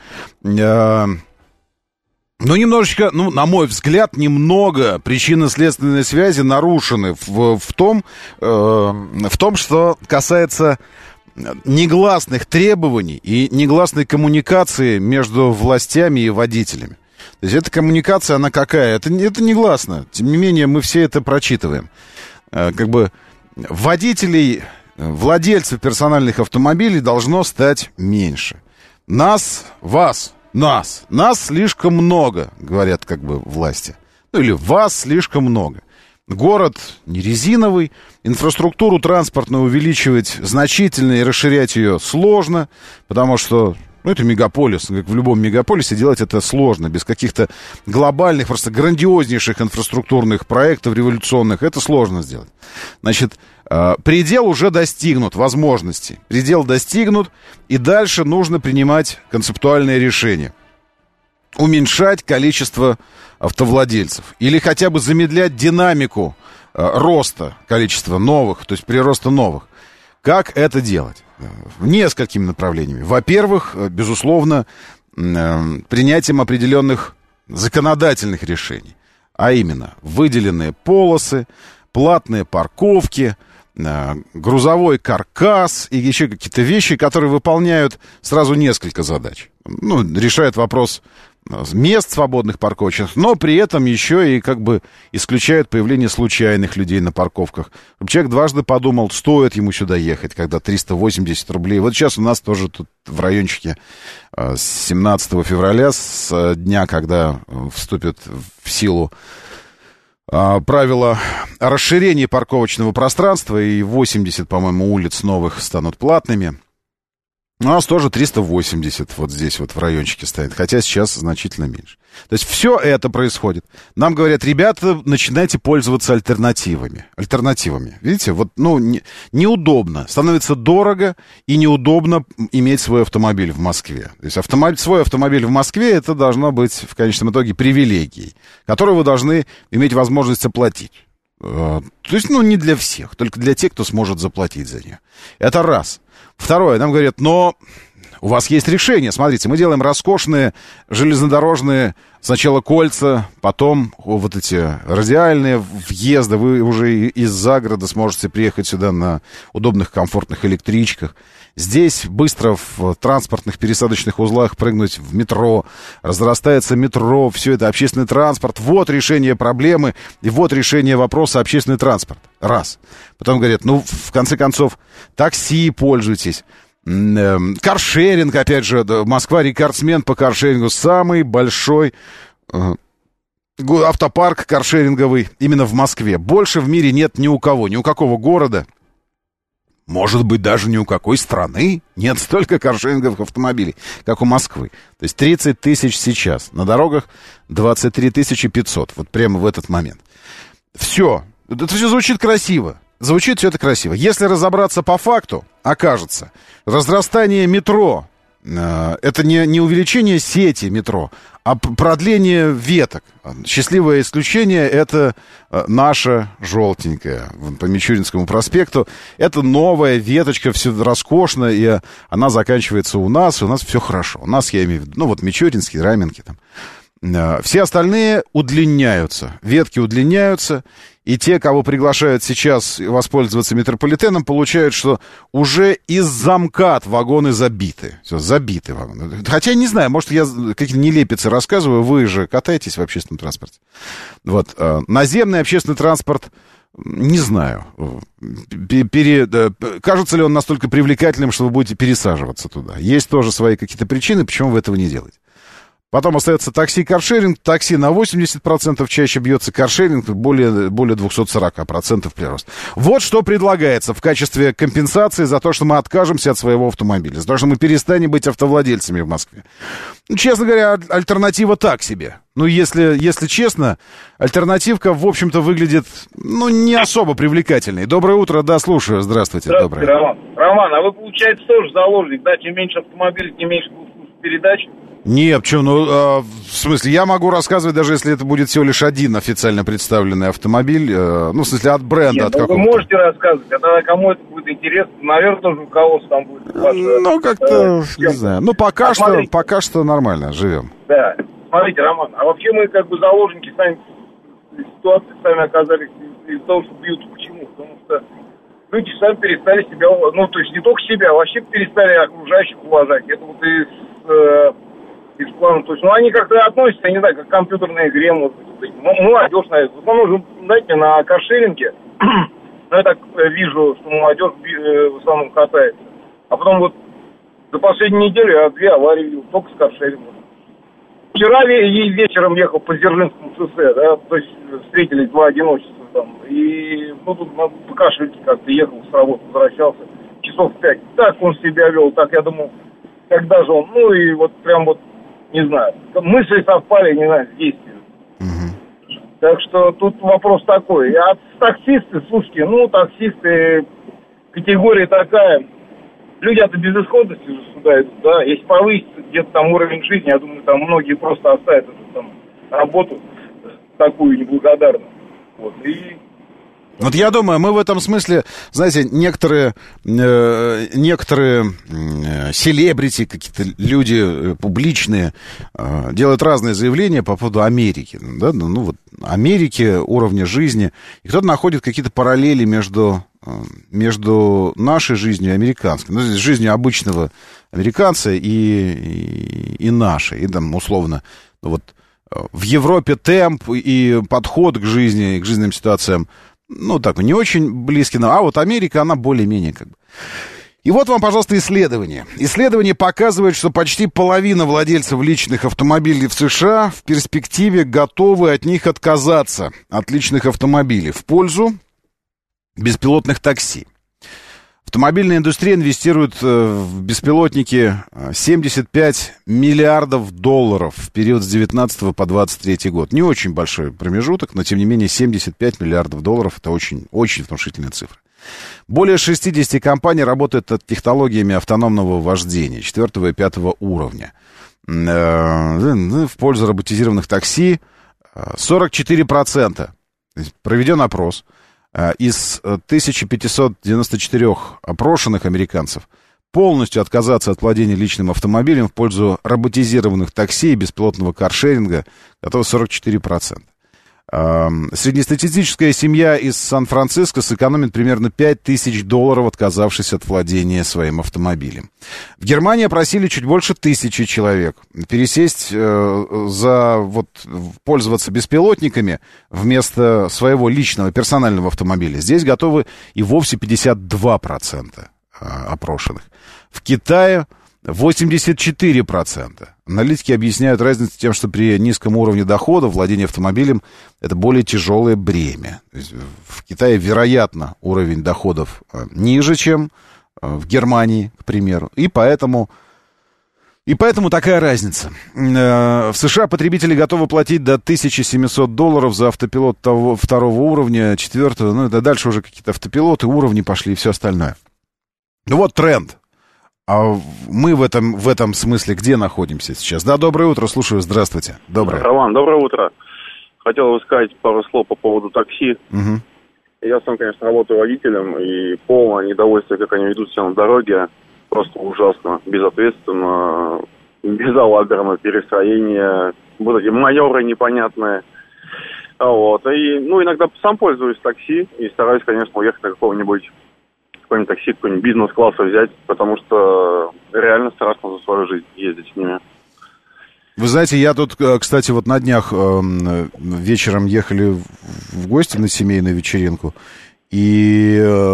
Ну, немножечко, ну, на мой взгляд, немного причинно-следственные связи нарушены в том, что касается негласных требований и негласной коммуникации между властями и водителями. То есть эта коммуникация, она какая? Это негласно. Тем не менее, мы все это прочитываем. Как бы водителей, владельцев персональных автомобилей должно стать меньше. Нас слишком много, говорят как бы власти. Ну или вас слишком много. Город не резиновый, инфраструктуру транспортную увеличивать значительно и расширять ее сложно, потому что, ну, это мегаполис, как в любом мегаполисе делать это сложно, без каких-то глобальных, просто грандиознейших инфраструктурных проектов революционных, это сложно сделать. Значит, предел уже достигнут, возможности, предел достигнут, и дальше нужно принимать концептуальные решения. Уменьшать количество автовладельцев или хотя бы замедлять динамику роста количества новых, то есть прироста новых. Как это делать? Несколькими направлениями. Во-первых, безусловно, принятием определенных законодательных решений, а именно выделенные полосы, платные парковки, грузовой каркас и еще какие-то вещи, которые выполняют сразу несколько задач. Ну, решают вопрос мест свободных парковочных, но при этом еще и как бы исключают появление случайных людей на парковках. Чтобы человек дважды подумал, стоит ему сюда ехать, когда 380 рублей. Вот сейчас у нас тоже тут в райончике с 17 февраля, с дня, когда вступит в силу правила о расширении парковочного пространства, и 80, по-моему, улиц новых станут платными. У нас тоже 380 вот здесь вот в райончике стоит, хотя сейчас значительно меньше. То есть все это происходит. Нам говорят, ребята, начинайте пользоваться альтернативами. Видите, вот, неудобно. Становится дорого и неудобно иметь свой автомобиль в Москве. То есть свой автомобиль в Москве, это должно быть в конечном итоге привилегией, которую вы должны иметь возможность оплатить. То есть, не для всех, только для тех, кто сможет заплатить за нее. Это раз. Второе, нам говорят, но у вас есть решение. Смотрите, мы делаем роскошные железнодорожные сначала кольца, потом вот эти радиальные въезды. Вы уже из загорода сможете приехать сюда на удобных, комфортных электричках. Здесь быстро в транспортных пересадочных узлах прыгнуть в метро. Разрастается метро, все это общественный транспорт. Вот решение проблемы и вот решение вопроса общественный транспорт. Раз. Потом говорят, в конце концов, такси пользуйтесь. Каршеринг, опять же, Москва рекордсмен по каршерингу. Самый большой автопарк каршеринговый именно в Москве. Больше в мире нет ни у кого, ни у какого города. Может быть, даже ни у какой страны нет столько каршеринговых автомобилей, как у Москвы. То есть 30 тысяч сейчас. На дорогах 23 500. Вот прямо в этот момент. Все. Это все звучит красиво. Звучит все это красиво. Если разобраться по факту, окажется, разрастание метро, это не увеличение сети метро, а продление веток. Счастливое исключение — это наша желтенькая по Мичуринскому проспекту. Это новая веточка, все роскошно, и она заканчивается у нас все хорошо. У нас, я имею в виду, Мичуринский, Раменки там. Все остальные удлиняются, ветки удлиняются, и те, кого приглашают сейчас воспользоваться метрополитеном, получают, что уже из-за МКАД вагоны забиты. Все, забиты вагоны. Хотя, не знаю, может, я какие-то нелепицы рассказываю, вы же катаетесь в общественном транспорте. Вот, наземный общественный транспорт, не знаю, кажется ли он настолько привлекательным, что вы будете пересаживаться туда. Есть тоже свои какие-то причины, почему вы этого не делаете. Потом остается такси-каршеринг. Такси на 80% чаще бьется, каршеринг более 240% прирост. Вот что предлагается в качестве компенсации за то, что мы откажемся от своего автомобиля, за то, что мы перестанем быть автовладельцами в Москве. Честно говоря, альтернатива так себе. Если честно, альтернативка, в общем-то, выглядит, не особо привлекательной. Доброе утро, да, слушаю. Здравствуйте, доброе. Роман, а вы, получается, тоже заложник, да? Чем меньше автомобилей, тем меньше передач? Нет, в смысле, я могу рассказывать, даже если это будет всего лишь один официально представленный автомобиль, в смысле, от бренда, от какого-то. Вы можете рассказывать, а тогда кому это будет интересно, наверное, тоже руководство там будет. Как-то, не знаю, пока что нормально, живем. Да, смотрите, Роман, а вообще мы как бы заложники сами ситуации сами оказались из-за того, что бьют. Почему? Потому что люди сами перестали себя, то есть не только себя, а вообще перестали окружающих уважать. Это вот из плана, то есть, они как-то относятся, я не знаю, как к компьютерной игре, может быть, молодежь, наверное. В основном, знаете, на каршеринге, я так вижу, что молодежь в основном катается. А потом вот за последнюю неделю я 2 аварии видел, только с каршерингом. Вчера вечером ехал по Дзержинскому шоссе, да, то есть встретились 2 одиночества там, и тут по кашельке как-то ехал с работы, возвращался, часов 5. Так он себя вел, так я думал, когда же он, и вот прям вот, не знаю, мысли совпали, не знаю, с действием. Так что тут вопрос такой. А таксисты, слушайте, таксисты, категория такая, люди от безысходности уже сюда идут, да, если повысится где-то там уровень жизни, я думаю, там многие просто оставят эту там работу такую неблагодарную. Вот, Вот я думаю, мы в этом смысле, знаете, некоторые селебрити, какие-то люди публичные делают разные заявления по поводу Америки, да, Америки, уровня жизни, и кто-то находит какие-то параллели между между нашей жизнью и американской, ну, жизнью обычного американца и нашей, и там, условно, вот в Европе темп и подход к жизни, к жизненным ситуациям, ну, так, не очень близки, а вот Америка, она более-менее как бы. И вот вам, пожалуйста, исследование. Исследование показывает, что почти половина владельцев личных автомобилей в США в перспективе готовы от них отказаться, от личных автомобилей, в пользу беспилотных такси. Автомобильная индустрия инвестирует в беспилотники 75 миллиардов долларов в период с 19 по 23 год. Не очень большой промежуток, но, тем не менее, 75 миллиардов долларов – это очень, очень внушительная цифра. Более 60 компаний работают над технологиями автономного вождения 4 и 5 уровня. В пользу роботизированных такси 44%. Проведен опрос. Из 1594 опрошенных американцев полностью отказаться от владения личным автомобилем в пользу роботизированных такси и беспилотного каршеринга готовы 44%. Среднестатистическая семья из Сан-Франциско сэкономит примерно $5000, отказавшись от владения своим автомобилем. В Германии опросили чуть больше 1000 человек. Пересесть пользоваться беспилотниками вместо своего личного персонального автомобиля. Здесь готовы и вовсе 52% опрошенных. В Китае 84%. Аналитики объясняют разницу тем, что при низком уровне дохода владение автомобилем – это более тяжелое бремя. То есть в Китае, вероятно, уровень доходов ниже, чем в Германии, к примеру. И поэтому такая разница. В США потребители готовы платить до $1700 за автопилот второго уровня, 4-го, ну, это дальше уже какие-то автопилоты, уровни пошли и все остальное. Ну вот тренд. А мы в этом смысле где находимся сейчас? Да, доброе утро, слушаю, здравствуйте. Доброе. Роман, доброе утро. Хотел бы сказать пару слов по поводу такси. Угу. Я сам, конечно, работаю водителем, и полное недовольствие, как они ведут себя на дороге, просто ужасно, безответственно, безалаберно, перестроение, вот эти майоры непонятные. Вот. И, иногда сам пользуюсь такси и стараюсь, конечно, уехать на какого-нибудь такси, какой-нибудь бизнес-класса взять, потому что реально страшно за свою жизнь ездить с ними. Вы знаете, я тут, кстати, вот на днях вечером ехали в гости на семейную вечеринку, и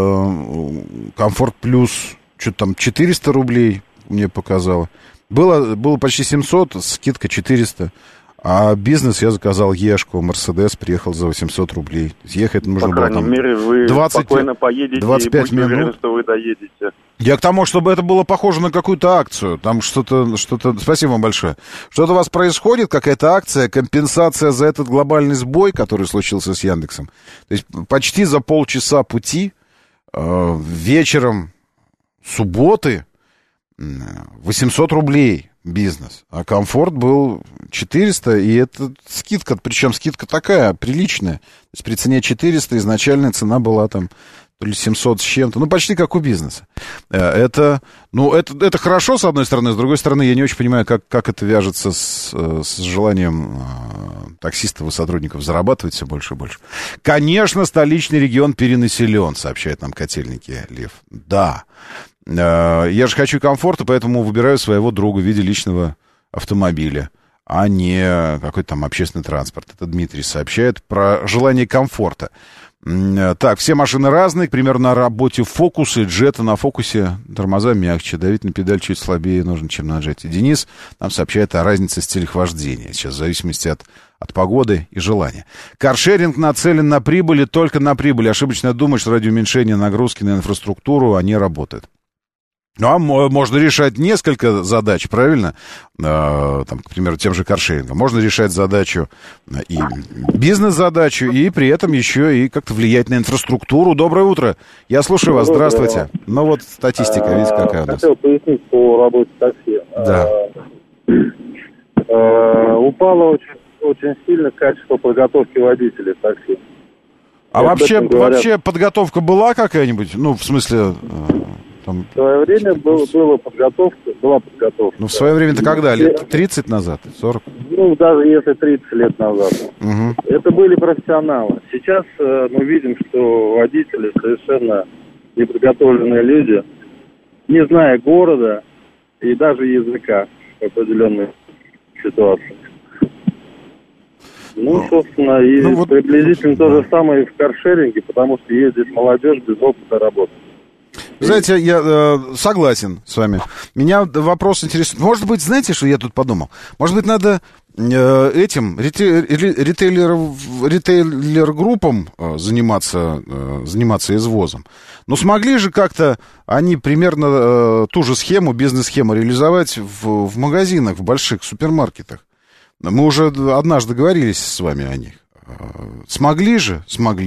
Комфорт Плюс что-то там 400 рублей мне показало. Было почти 700, скидка 400. А бизнес я заказал Ешку, Мерседес приехал за 800 рублей. Ехать нужно было там 20, мере, вы спокойно поедете 25 минут. Уверены, что вы доедете. Я к тому, чтобы это было похоже на какую-то акцию. Там что-то... Спасибо вам большое. Что-то у вас происходит, какая-то акция, компенсация за этот глобальный сбой, который случился с Яндексом. То есть почти за полчаса пути вечером субботы 800 рублей бизнес, а комфорт был 400, и это скидка, причем скидка такая, приличная. То есть при цене 400 изначальная цена была там то ли 700 с чем-то, почти как у бизнеса. Это хорошо, с одной стороны, с другой стороны, я не очень понимаю, как это вяжется с желанием таксистов и сотрудников зарабатывать все больше и больше. Конечно, столичный регион перенаселен, сообщает нам Котельники Лев. Да. Я же хочу комфорта, поэтому выбираю своего друга в виде личного автомобиля, а не какой-то там общественный транспорт. Это Дмитрий сообщает про желание комфорта. Так, все машины разные, к примеру, на работе Фокус и Джета. На Фокусе тормоза мягче, давить на педаль чуть слабее нужно, чем на Джете. Денис нам сообщает о разнице в стилях вождения, сейчас в зависимости от погоды и желания. Каршеринг нацелен на прибыль и только на прибыль. Ошибочно думать, что ради уменьшения нагрузки на инфраструктуру они работают. А можно решать несколько задач, правильно? Там, к примеру, тем же каршерингом. Можно решать задачу и бизнес-задачу, и при этом еще и как-то влиять на инфраструктуру. Доброе утро. Я слушаю вас. Здравствуйте. Статистика, видите, какая у нас. Хотел пояснить по работе такси. Да. Упало очень сильно качество подготовки водителей в такси. А вообще подготовка была какая-нибудь? В смысле... В свое время была подготовка. В свое время-то когда? Лет 30 назад? 40? Ну, даже если 30 лет назад. Это были профессионалы. Сейчас мы видим, что водители совершенно неподготовленные люди, не зная города и даже языка в определенной ситуации. Ну, собственно, и приблизительно то же самое и в каршеринге, потому что ездит молодежь без опыта работы. Знаете, я согласен с вами. Меня вопрос интересует. Может быть, знаете, что я тут подумал? Может быть, надо этим ритейлер-группам заниматься извозом. Но смогли же как-то они примерно ту же схему, бизнес-схему реализовать в магазинах, в больших супермаркетах. Мы уже однажды говорились с вами о них. Смогли же.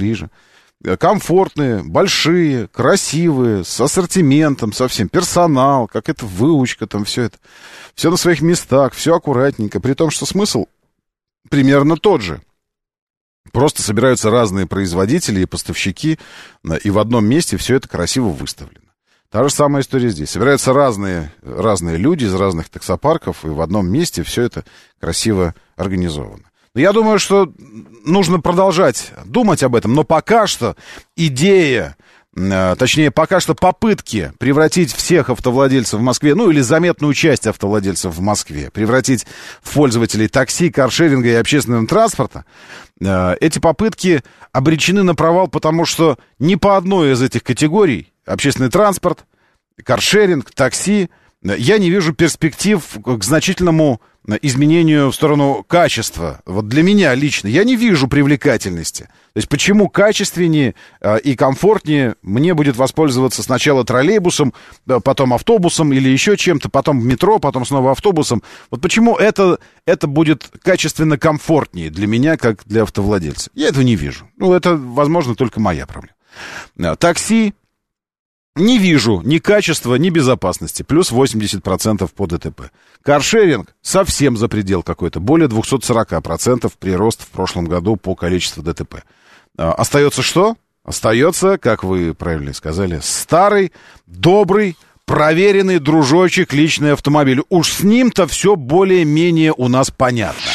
Комфортные, большие, красивые, с ассортиментом, со всем, персонал, как это выучка, там все это. Все на своих местах, все аккуратненько, при том, что смысл примерно тот же. Просто собираются разные производители и поставщики, и в одном месте все это красиво выставлено. Та же самая история здесь. Собираются разные люди из разных таксопарков, и в одном месте все это красиво организовано. Я думаю, что нужно продолжать думать об этом, но пока что идея, пока что попытки превратить всех автовладельцев в Москве, ну или заметную часть автовладельцев в Москве, превратить в пользователей такси, каршеринга и общественного транспорта, эти попытки обречены на провал, потому что ни по одной из этих категорий, общественный транспорт, каршеринг, такси, я не вижу перспектив к значительному изменению в сторону качества. Вот для меня лично я не вижу привлекательности. То есть почему качественнее и комфортнее мне будет воспользоваться сначала троллейбусом, потом автобусом или еще чем-то, потом метро, потом снова автобусом. Вот почему это будет качественно комфортнее для меня, как для автовладельца. Я этого не вижу. Ну, это, возможно, только моя проблема. Такси. Не вижу ни качества, ни безопасности. Плюс 80% по ДТП. Каршеринг совсем за предел какой-то. Более 240% прирост в прошлом году по количеству ДТП. Остается что? Остается, как вы правильно сказали, старый, добрый, проверенный дружочек, личный автомобиль. Уж с ним-то все более-менее у нас понятно.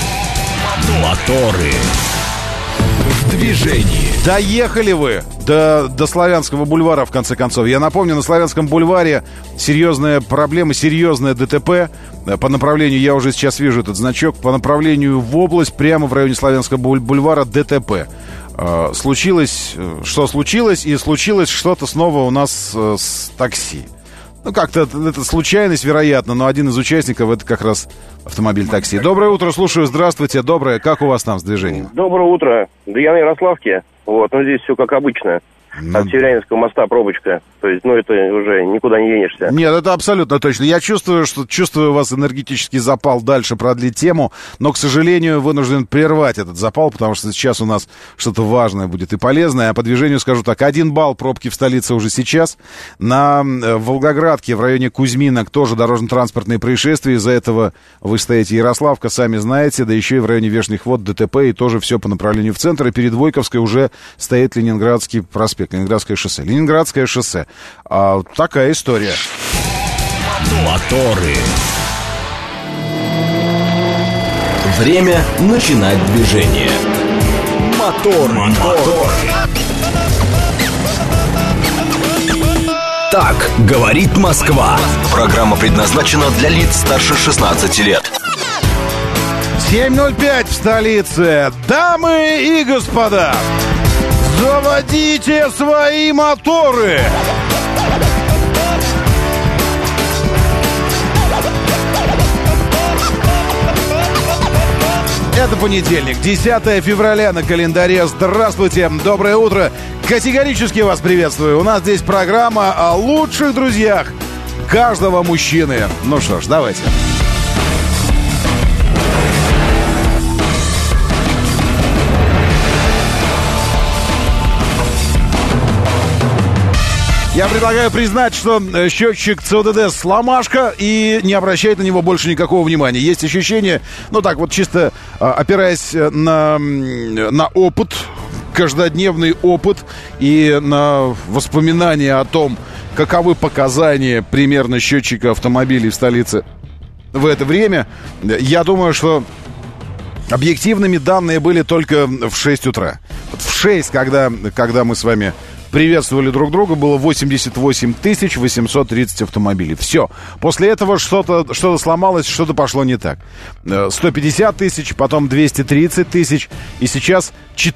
Моторы в движении. Доехали вы до Славянского бульвара, в конце концов. Я напомню, на Славянском бульваре серьезная проблема, серьезное ДТП. По направлению, я уже сейчас вижу этот значок, по направлению в область, прямо в районе Славянского бульвара ДТП. Случилось, что случилось, и случилось что-то снова у нас с такси. Ну, как-то это случайность, вероятно, но один из участников — это как раз автомобиль такси. Доброе утро, слушаю, здравствуйте, доброе. Как у вас там с движением? Доброе утро. Да я на Ярославке. Вот, но здесь все как обычно. От Северянинского моста пробочка. То есть, это уже никуда не денешься. Нет, это абсолютно точно. Я чувствую у вас энергетический запал дальше продлить тему, но, к сожалению, вынужден прервать этот запал, потому что сейчас у нас что-то важное будет и полезное. А по движению скажу так, 1 балл пробки в столице уже сейчас. На Волгоградке, в районе Кузьминок, тоже дорожно-транспортные происшествия. Из-за этого вы стоите Ярославка, сами знаете, да еще и в районе Вешних Вод ДТП, и тоже все по направлению в центр. И перед Войковской уже стоит Ленинградский проспект. Ленинградское шоссе. Ленинградское шоссе. Такая история. Моторы. Время начинать движение. Мотор. Так говорит Москва. Программа предназначена для лиц старше 16 лет. 7:05 в столице. Дамы и господа, заводите свои моторы! Это понедельник, 10 февраля на календаре. Здравствуйте, доброе утро. Категорически вас приветствую. У нас здесь программа о лучших друзьях каждого мужчины. Ну что ж, давайте. Я предлагаю признать, что счетчик ЦОДД сломашка, и не обращает на него больше никакого внимания. Есть ощущение, чисто опираясь на опыт, каждодневный опыт и на воспоминания о том, каковы показания примерно счетчика автомобилей в столице в это время. Я думаю, что объективными данные были только в 6 утра. Вот в 6, когда мы с вами приветствовали друг друга, было 88 830 автомобилей. Все. После этого что-то сломалось, что-то пошло не так. 150 тысяч, потом 230 тысяч, и сейчас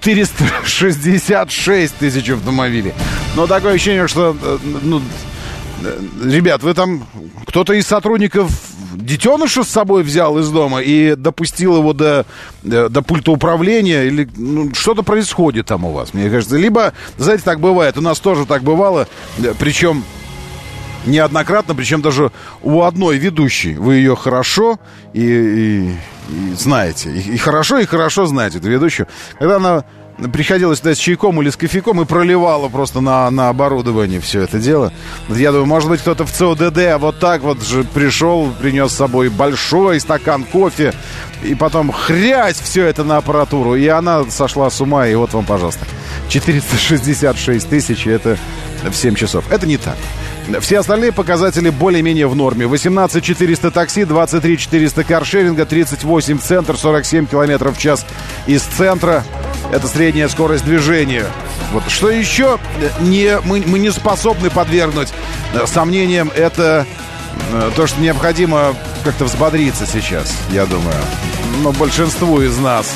466 тысяч автомобилей. Но такое ощущение, что... ребят, вы там... Кто-то из сотрудников детеныша с собой взял из дома и допустил его до пульта управления, или что-то происходит там у вас, мне кажется. Либо, знаете, так бывает, у нас тоже так бывало, причем неоднократно, причем даже у одной ведущей. Вы ее хорошо и знаете, и хорошо знаете эту ведущую. Когда она приходила сюда с чайком или с кофейком и проливала просто на оборудование все это дело. Я думаю, может быть, кто-то в ЦОДД вот так вот же пришел, принес с собой большой стакан кофе, и потом хрясь все это на аппаратуру, и она сошла с ума, и вот вам, пожалуйста, 466 тысяч, это в 7 часов. Это не так. Все остальные показатели более-менее в норме. 18 400 такси, 23 400 каршеринга, 38 в центр, 47 километров в час из центра. Это средняя скорость движения. Вот. Что еще мы не способны подвергнуть сомнениям, это то, что необходимо как-то взбодриться сейчас, я думаю. Но большинству из нас.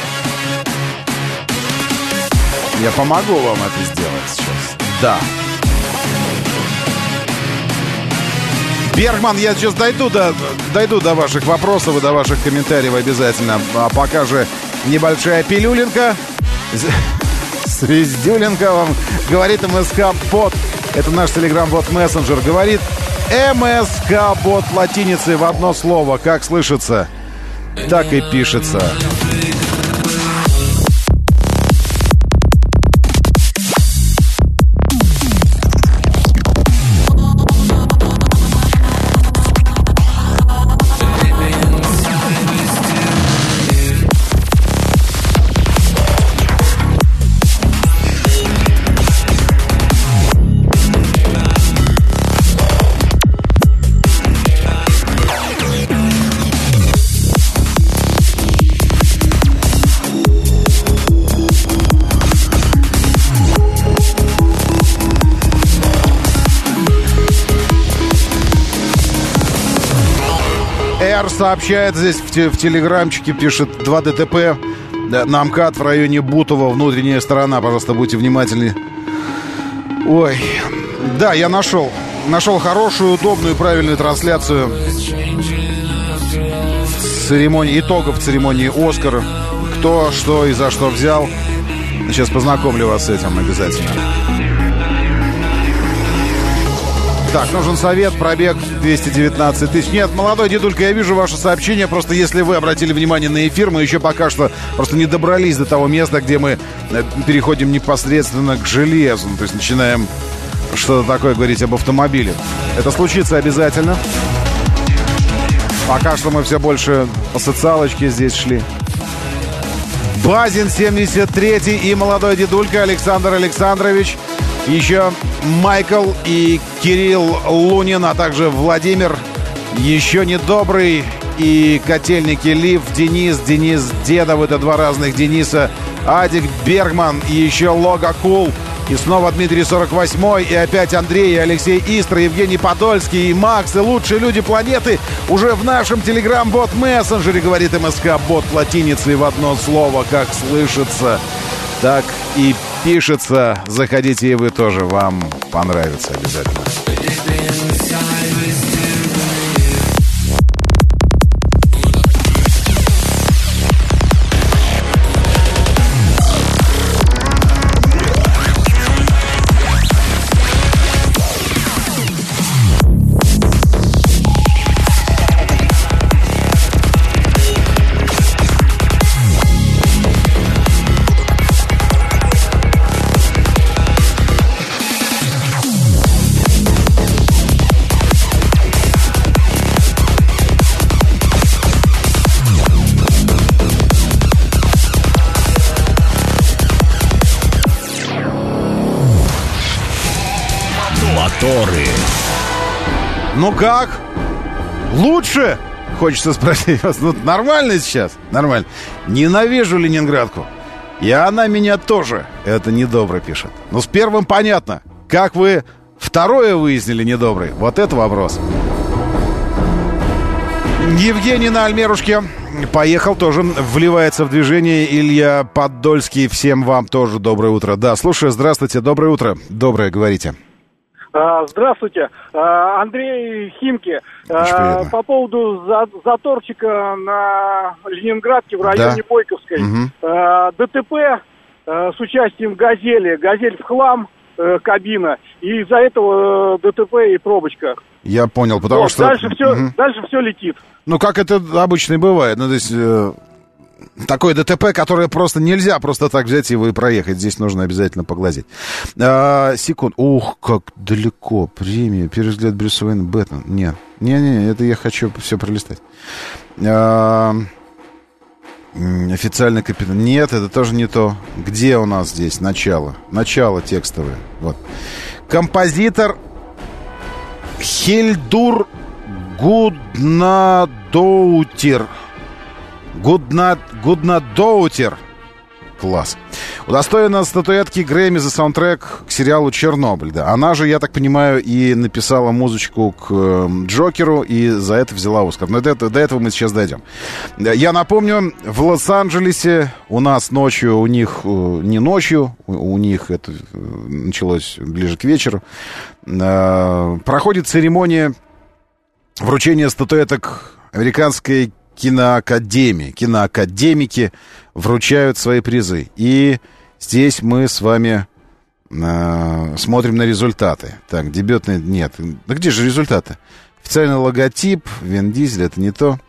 Я помогу вам это сделать сейчас. Да. Бергман, я сейчас дойду до ваших вопросов и до ваших комментариев обязательно. А пока же небольшая пилюленька. Звездюленька вам говорит МСК-бот. Это наш телеграм-бот-мессенджер. Говорит МСК-бот латиницей в одно слово. Как слышится, так и пишется. Сообщает здесь в телеграмчике, пишет 2 ДТП на МКАД в районе Бутово, внутренняя сторона, пожалуйста, будьте внимательны. Ой, да, я нашел хорошую, удобную, правильную трансляцию итогов церемонии «Оскар». Кто, что и за что взял. Сейчас познакомлю вас с этим обязательно. Так, нужен совет, пробег 219 тысяч. Нет, молодой дедулька, я вижу ваше сообщение. Просто если вы обратили внимание на эфир, мы еще пока что просто не добрались до того места, где мы переходим непосредственно к железу. То есть начинаем что-то такое говорить об автомобиле. Это случится обязательно. Пока что мы все больше по социалочке здесь шли. Базин 73-й и молодой дедулька Александр Александрович. Еще Майкл и Кирилл Лунин, а также Владимир, еще недобрый, и Котельники Лив, Денис Дедов, это 2 разных Дениса, Адик Бергман, и еще Лога Кул, и снова Дмитрий 48-й, и опять Андрей, и Алексей Истра, Евгений Подольский, и Макс, и лучшие люди планеты уже в нашем телеграм-бот-мессенджере, говорит МСК-бот латиницей в одно слово, как слышится, так и пишется. Заходите, и вы тоже. Вам понравится обязательно. Ну как? Лучше? хочется спросить вас, ну, нормально сейчас? Нормально. Ненавижу Ленинградку. И она меня тоже. Это недобро пишет. Ну, с первым понятно. Как вы второе выяснили недобрый? Вот это вопрос. Евгений на Альмерушке поехал, тоже вливается в движение. Илья Подольский, всем вам тоже доброе утро. Да, слушаю, здравствуйте, доброе утро. Доброе, говорите. Здравствуйте, Андрей Химки. По поводу заторчика на Ленинградке в районе Бойковской. ДТП с участием «Газели». «Газель» в хлам, кабина. И из-за этого ДТП и пробочка. Я понял, потому что... Дальше все летит. Ну, как это обычно и бывает. Ну, то есть... Такое ДТП, которое просто нельзя просто так взять его и проехать. Здесь нужно обязательно поглазеть. Секунд. Ух, как далеко. Премия. Первый взгляд Брюса Уэйна. Бэтмен. Нет. Не, это я хочу все пролистать. Официальный капитан. Нет, это тоже не то. Где у нас здесь начало? Начало текстовое. Вот. Композитор Хильдур Гуднадоутир. Гуднадоутер. Класс. Удостоена статуэтки Грэмми за саундтрек к сериалу «Чернобыль». Да. Она же, я так понимаю, и написала музычку к Джокеру, и за это взяла Оскар. Но до этого мы сейчас дойдем. Я напомню, в Лос-Анджелесе у нас ночью, у них не ночью, у них это началось ближе к вечеру, проходит церемония вручения статуэток американской киноакадемии. Киноакадемики вручают свои призы. И здесь мы с вами смотрим на результаты. Так, дебютный... Нет. Да где же результаты? Официальный логотип. Вин Дизель, это не то.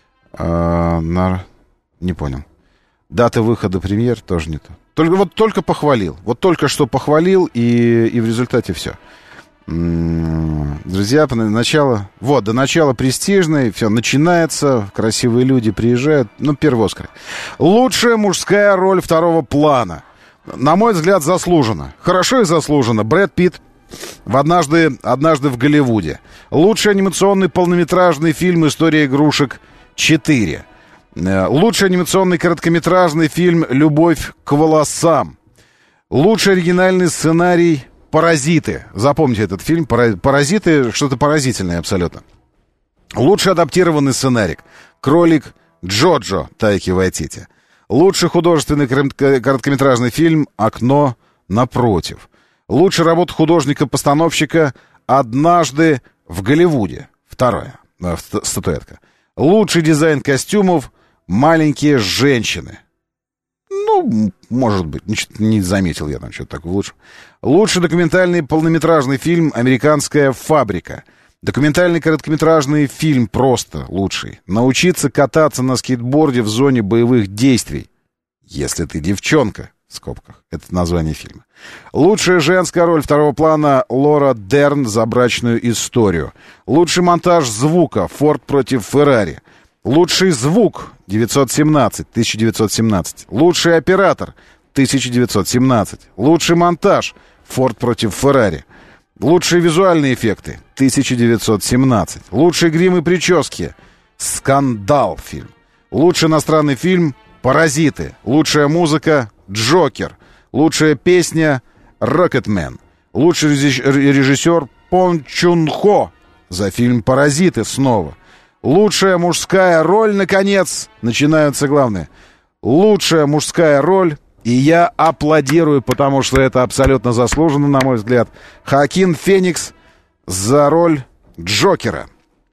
Не понял. Дата выхода премьер тоже не то. Только похвалил. Вот только что похвалил, и в результате все. Друзья, до начала престижный, все начинается, красивые люди приезжают, первый Оскар. Лучшая мужская роль второго плана. На мой взгляд, заслуженно. Хорошо и заслуженно. Брэд Питт в «Однажды в Голливуде». Лучший анимационный полнометражный фильм «История игрушек 4». Лучший анимационный короткометражный фильм «Любовь к волосам». Лучший оригинальный сценарий «Паразиты». Запомните этот фильм. «Паразиты» — что-то поразительное абсолютно. Лучший адаптированный сценарий «Кролик Джоджо» Тайки Вайтити. Лучший художественный короткометражный фильм «Окно напротив». Лучшая работа художника-постановщика «Однажды в Голливуде». Вторая статуэтка. Лучший дизайн костюмов «Маленькие женщины». Может быть, не заметил я там что-то такое лучше. Лучший документальный полнометражный фильм «Американская фабрика». Документальный короткометражный фильм просто лучший. «Научиться кататься на скейтборде в зоне боевых действий. Если ты девчонка», в скобках. Это название фильма. Лучшая женская роль второго плана Лора Дерн за «Брачную историю». Лучший монтаж звука «Форд против Феррари». Лучший звук 1917. Лучший оператор 1917. Лучший монтаж «Форд против Феррари». Лучшие визуальные эффекты 1917. Лучший грим и прически «Скандал» фильм. Лучший иностранный фильм «Паразиты». Лучшая музыка «Джокер». Лучшая песня «Рокетмен». Лучший режиссер Пон Чун Хо за фильм «Паразиты» снова. Лучшая мужская роль, наконец, начинаются главные. Лучшая мужская роль, и я аплодирую, потому что это абсолютно заслуженно, на мой взгляд. Хоакин Феникс за роль Джокера.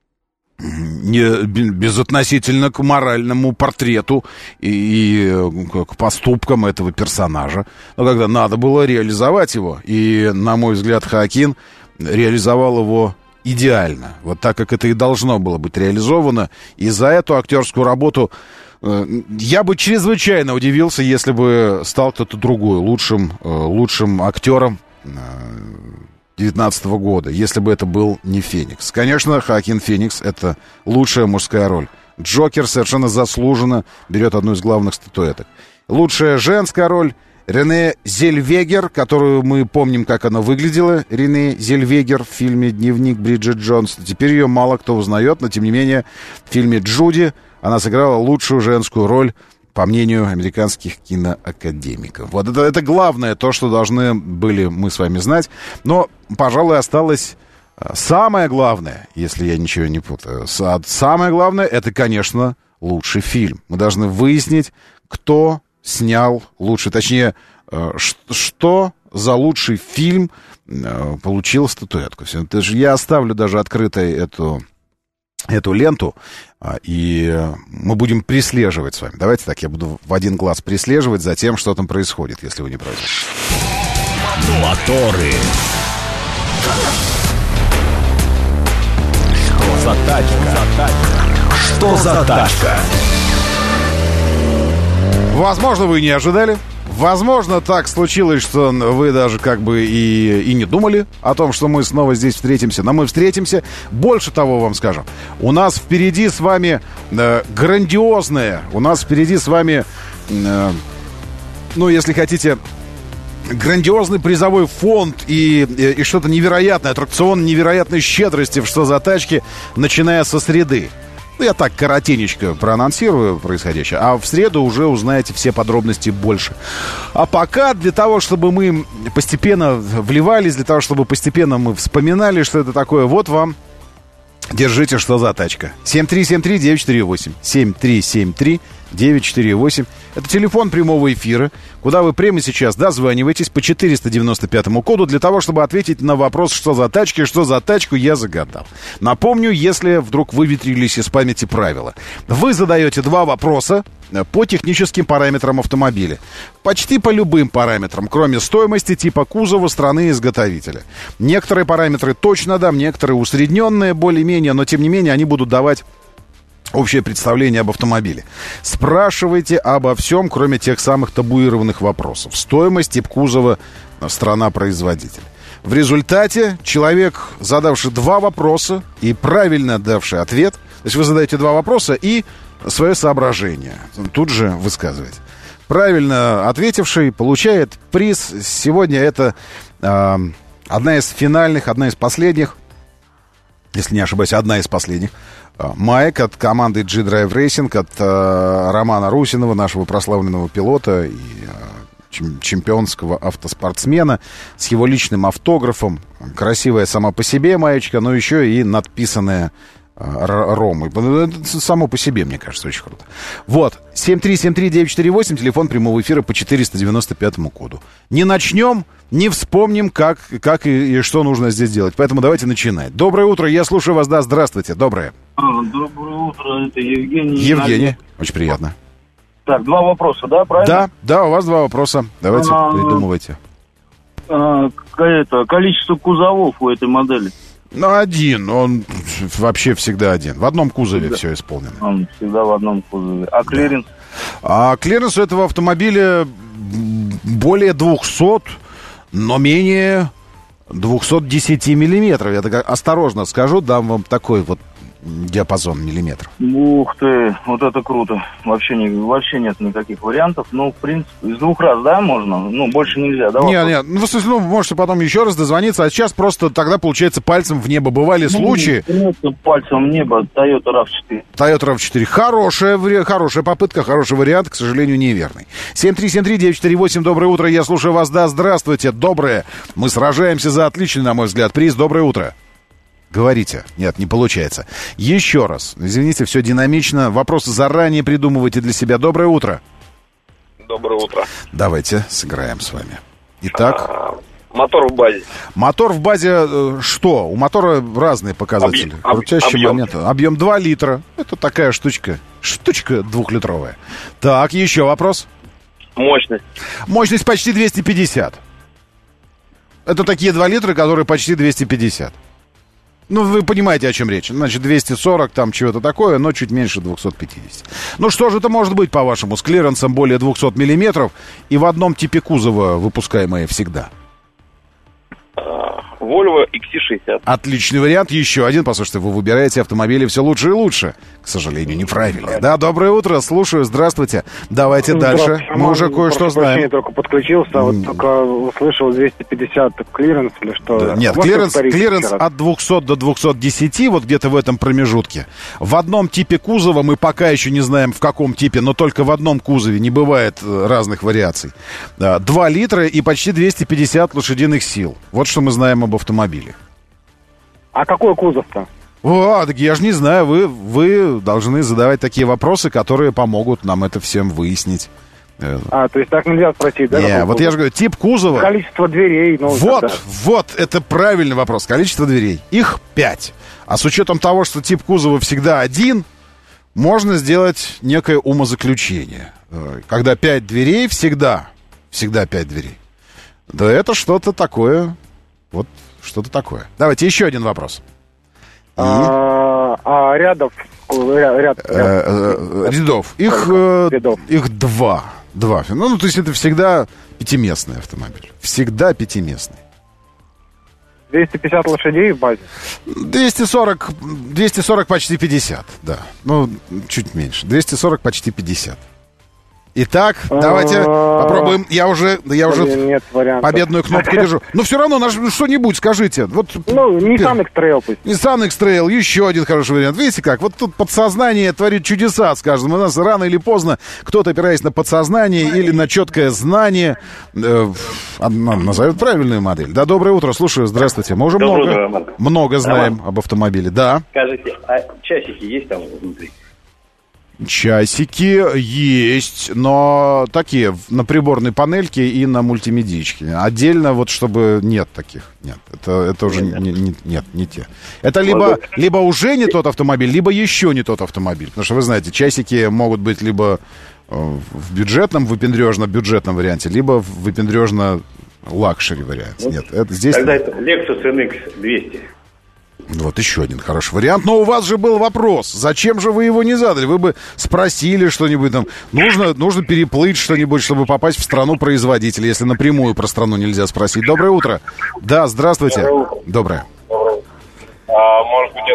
Безотносительно к моральному портрету и к поступкам этого персонажа. Но когда надо было реализовать его, и, на мой взгляд, Хоакин реализовал его идеально, вот так, как это и должно было быть реализовано. И за эту актерскую работу я бы чрезвычайно удивился, если бы стал кто-то другой лучшим актером 2019 года, если бы это был не Феникс. Конечно, Хоакин Феникс — это лучшая мужская роль. Джокер совершенно заслуженно берет одну из главных статуэток. Лучшая женская роль Рене Зельвегер, которую мы помним, как она выглядела, Рене Зельвегер в фильме «Дневник Бриджит Джонс». Теперь ее мало кто узнает, но, тем не менее, в фильме «Джуди» она сыграла лучшую женскую роль, по мнению американских киноакадемиков. Вот это главное, то, что должны были мы с вами знать. Но, пожалуй, осталось самое главное, если я ничего не путаю. Самое главное, это, конечно, лучший фильм. Мы должны выяснить, кто снял лучший, точнее, что за лучший фильм получил статуэтку. Я оставлю даже открытой эту ленту, и мы будем преслеживать с вами. Давайте так, я буду в один глаз преслеживать за тем, что там происходит, если вы не против. Моторы. Что за тачка? Что за тачка? Возможно, вы не ожидали. Возможно, так случилось, что вы даже как бы и не думали о том, что мы снова здесь встретимся. Но мы встретимся. Больше того вам скажем. У нас впереди с вами грандиозное. У нас впереди с вами, если хотите, грандиозный призовой фонд и что-то невероятное, аттракцион невероятной щедрости в «Что за тачки», начиная со среды. Я так коротенечко проанонсирую происходящее, а в среду уже узнаете все подробности больше. А пока, для того, чтобы мы постепенно вливались, для того, чтобы постепенно мы вспоминали, что это такое, вот вам, держите «Что за тачка». 7373948. 7373948. Это телефон прямого эфира, куда вы прямо сейчас дозваниваетесь по 495 коду для того, чтобы ответить на вопрос, что за тачки, что за тачку я загадал. Напомню, если вдруг выветрились из памяти правила. Вы задаете 2 вопроса по техническим параметрам автомобиля. Почти по любым параметрам, кроме стоимости, типа кузова, страны изготовителя. Некоторые параметры точно дам, некоторые усредненные более-менее, но тем не менее они будут давать общее представление об автомобиле. Спрашивайте обо всем, кроме тех самых табуированных вопросов. Стоимость, тип кузова, страна-производитель. В результате человек, задавший 2 вопроса и правильно давший ответ, то есть вы задаете 2 вопроса и свое соображение тут же высказываете. Правильно ответивший получает приз. Сегодня это одна из финальных, одна из последних, если не ошибаюсь, одна из последних маек от команды G-Drive Racing, от Романа Русинова, нашего прославленного пилота и чемпионского автоспортсмена, с его личным автографом. Красивая сама по себе маечка, но еще и надписанная Ромой. Это само по себе, мне кажется, очень круто. Вот, 7373948, телефон прямого эфира по 495 коду. Не начнем, не вспомним, как и что нужно здесь делать. Поэтому давайте начинать. Доброе утро, я слушаю вас, да, здравствуйте, доброе. Доброе утро, это Евгений. Евгений, очень приятно. Так, 2 вопроса, да, правильно? Да, у вас 2 вопроса. Давайте придумывайте. Количество кузовов у этой модели? Один, он вообще всегда один. В одном кузове все исполнено. Он всегда в одном кузове. А клиренс? А клиренс у этого автомобиля более 200, но менее 210 миллиметров. Я так осторожно скажу, дам вам такой вот диапазон миллиметров. Ух ты, вот это круто. Вообще нет никаких вариантов. Ну, в принципе, из 2 раз, да, можно? Ну, больше нельзя, да? Нет, ну, в смысле, можете потом еще раз дозвониться, а сейчас просто тогда, получается, пальцем в небо. Бывали случаи... Пальцем в небо, Toyota RAV4. Toyota RAV4. Хорошая попытка, хороший вариант, к сожалению, неверный. 7373948, доброе утро, я слушаю вас, да, здравствуйте, доброе. Мы сражаемся за отличный, на мой взгляд, приз, доброе утро. Говорите. Нет, не получается. Еще раз. Извините, все динамично. Вопросы заранее придумывайте для себя. Доброе утро. Доброе утро. Давайте сыграем с вами. Итак. Мотор в базе. Мотор в базе что? У мотора разные показатели. Крутящий момент. Объем 2 литра. Это такая штучка. Штучка 2-литровая. Так, еще вопрос. Мощность. Мощность почти 250. Это такие 2 литра, которые почти 250. Ну, вы понимаете, о чем речь. Значит, 240, там чего-то такое, но чуть меньше 250. Ну, что же это может быть, по-вашему, с клиренсом более 200 миллиметров и в одном типе кузова, выпускаемое всегда? Volvo XC60. Отличный вариант. Еще один. Послушайте, вы выбираете автомобили все лучше и лучше. К сожалению, неправильно. Да, доброе утро. Слушаю. Здравствуйте. Давайте дальше. Мы уже кое-что знаем. Я только подключился, вот только услышал 250 клиренс или что. Да. Нет, клиренс от 200 до 210, вот где-то в этом промежутке. В одном типе кузова, мы пока еще не знаем в каком типе, но только в одном кузове, не бывает разных вариаций. 2 литра и почти 250 лошадиных сил. Вот что мы знаем об автомобиле. А какой кузов-то? Так я же не знаю, вы должны задавать такие вопросы, которые помогут нам это всем выяснить. То есть так нельзя спросить, да? Не, вот я же говорю, тип кузова... Количество дверей. Вот, это правильный вопрос. Количество дверей. Их 5. А с учетом того, что тип кузова всегда один, можно сделать некое умозаключение. Когда 5 дверей, всегда 5 дверей. Да это что-то такое. Вот что-то такое. Давайте еще один вопрос. Рядов? Рядов. Их 2. Ну, то есть это всегда пятиместный автомобиль. Всегда пятиместный. 250 лошадей в базе? 240 почти 50, да. Ну, чуть меньше. 240 почти 50. Итак, давайте попробуем. Я уже нет победную кнопку держу. Но все равно, что-нибудь скажите. Вот, Nissan X-Trail пусть. Nissan X-Trail, еще один хороший вариант. Видите как? Вот тут подсознание творит чудеса, скажем. У нас рано или поздно кто-то, опираясь на подсознание или на четкое знание, назовет правильную модель. Да, доброе утро, слушаю, здравствуйте. Мы уже много знаем об автомобиле. Да. Скажите, а часики есть там внутри? Часики есть, но такие, на приборной панельке и на мультимедичке. Отдельно вот, чтобы нет таких. Нет, это уже не те. Это либо уже не тот автомобиль, либо еще не тот автомобиль. Потому что, вы знаете, часики могут быть либо в выпендрежно-бюджетном варианте, либо в выпендрежно-лакшери варианте. Нет, это здесь... Тогда это Lexus NX 200. Вот еще один хороший вариант. Но у вас же был вопрос. Зачем же вы его не задали? Вы бы спросили что-нибудь там. Нужно переплыть что-нибудь, чтобы попасть в страну производителя, если напрямую про страну нельзя спросить. Доброе утро. Да, здравствуйте. Доброе. Может быть,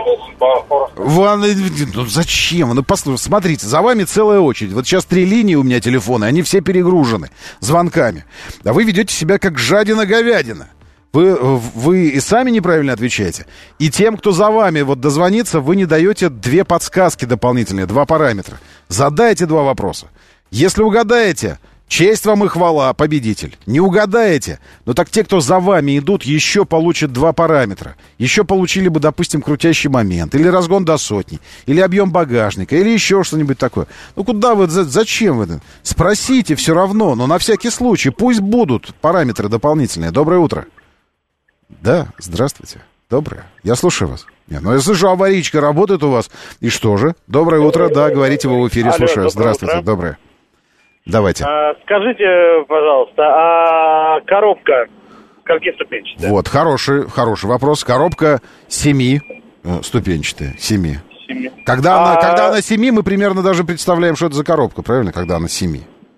это Ну зачем? Ну, смотрите, за вами целая очередь. Вот сейчас 3 линии у меня телефона, они все перегружены звонками. А вы ведете себя как жадина-говядина. Вы и сами неправильно отвечаете. И тем, кто за вами вот дозвонится, вы не даете 2 подсказки дополнительные, 2 параметра. Задайте 2 вопроса. Если угадаете, честь вам и хвала, победитель. Не угадаете, но так те, кто за вами идут, еще получат 2 параметра. Еще получили бы, допустим, крутящий момент, или разгон до 100, или объем багажника, или еще что-нибудь такое. Ну куда вы, зачем вы? Спросите все равно, но на всякий случай. Пусть будут параметры дополнительные. Доброе утро. Да, здравствуйте. Доброе. Я слушаю вас. Нет, я слышу, аварийка работает у вас. И что же? Доброе утро. Да, говорите, вы в эфире. Алло, слушаю. Здравствуйте. Утро. Доброе. Давайте. Скажите, пожалуйста, а коробка скольки ступенчатая? Вот, хороший вопрос. Коробка 7-ступенчатая. 7. Когда она 7, мы примерно даже представляем, что это за коробка, правильно? Когда она 7.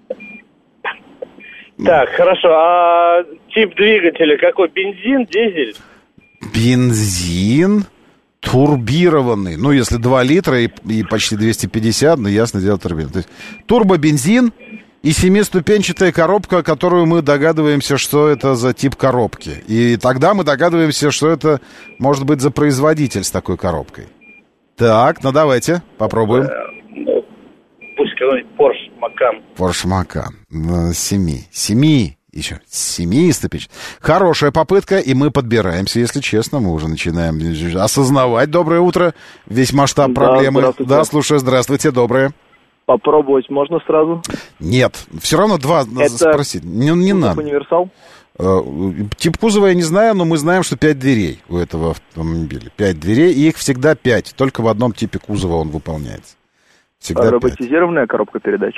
Так, хорошо. А тип двигателя какой? Бензин, дизель? Бензин турбированный. Ну, если 2 литра и почти 250, ну, ясно дело, турбина. То есть турбобензин и 7-ступенчатая коробка, которую мы догадываемся, что это за тип коробки. И тогда мы догадываемся, что это может быть за производитель с такой коробкой. Так, ну давайте попробуем. Пусть какой-нибудь Porsche Macan. Porsche Macan. 7 еще. 7-ступенчатая. Хорошая попытка, и мы подбираемся, если честно. Мы уже начинаем осознавать. Доброе утро. Весь масштаб проблемы. Да, слушаю, здравствуйте, доброе. Попробовать можно сразу? Нет, все равно 2 спросить. Не надо. Универсал? Тип кузова я не знаю, но мы знаем, что 5 дверей у этого автомобиля. 5 дверей, и их всегда 5. Только в одном типе кузова он выполняется. Всегда роботизированная 5. Коробка передач?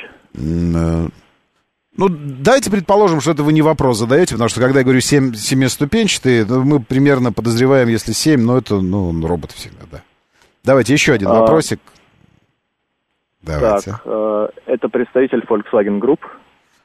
Ну, давайте предположим, что это вы не вопрос задаете, потому что когда я говорю 7-ступенчатые, мы примерно подозреваем, если 7, но это, робот всегда, да. Давайте еще один вопросик. Давайте. Так, это представитель Volkswagen Group?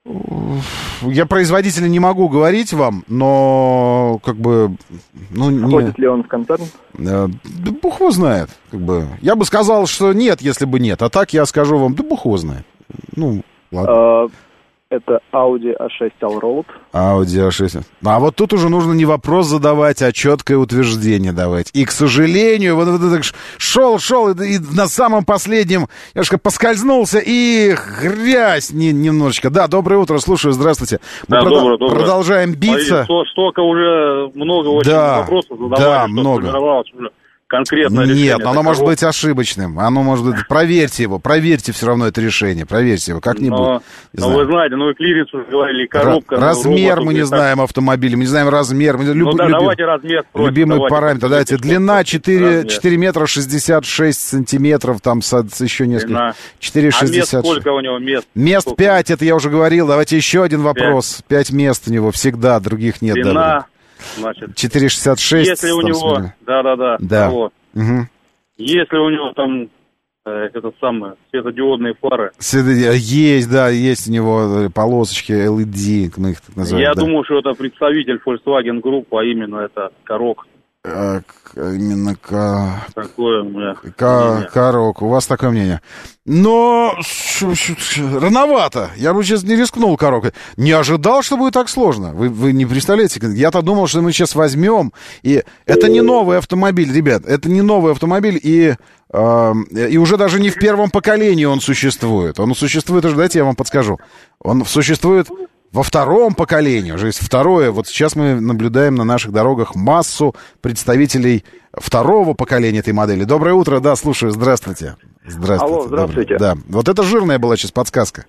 Я производителя не могу говорить вам, но как бы... Входит ли он в концерн? Да бог его знает. Как бы. Я бы сказал, что нет, если бы нет. А так я скажу вам, да бог его знает. Ну, ладно. Это Audi A6 Allroad. Audi A6. А вот тут уже нужно не вопрос задавать, а четкое утверждение давать. И, к сожалению, вот так шел, и на самом последнем немножко поскользнулся, и грязь немножечко. Да, доброе утро, слушаю, здравствуйте. Мы доброе. Продолжаем биться. Столько уже много очень вопросов задавали, да, много. Конкретное решение. Нет, оно может быть ошибочным. Оно может быть... Проверьте его. Проверьте все равно это решение. Проверьте его как-нибудь. Но вы знаете, и клиренс уже говорили, коробка. Размер мы не знаем автомобиля. Мы не знаем размер. Давайте размер. Любимый параметр. Давайте. Длина 4 метра 66 сантиметров. Там еще несколько. 4,60. А мест сколько у него мест? Мест 5, это я уже говорил. Давайте еще один вопрос. 5 мест у него всегда, других нет. Длина... Значит, 4,66. Если у него, да. Вот. Угу. Если у него там светодиодные фары. Есть у него полосочки LED, мы их так называем. Я думаю, что это представитель Volkswagen Group, а именно это Корок. Именно такое у меня Корок. У вас такое мнение. Но рановато. Я бы сейчас не рискнул Корок. Не ожидал, что будет так сложно. Вы не представляете? Я-то думал, что мы сейчас возьмем. И это не новый автомобиль, ребят. Это не новый автомобиль. И уже даже не в первом поколении он существует. Он существует уже, дайте я вам подскажу. Он существует во втором поколении, уже есть второе. Вот сейчас мы наблюдаем на наших дорогах массу представителей второго поколения этой модели. Доброе утро, да, слушаю, здравствуйте. Алло, здравствуйте. Да, вот это жирная была сейчас подсказка.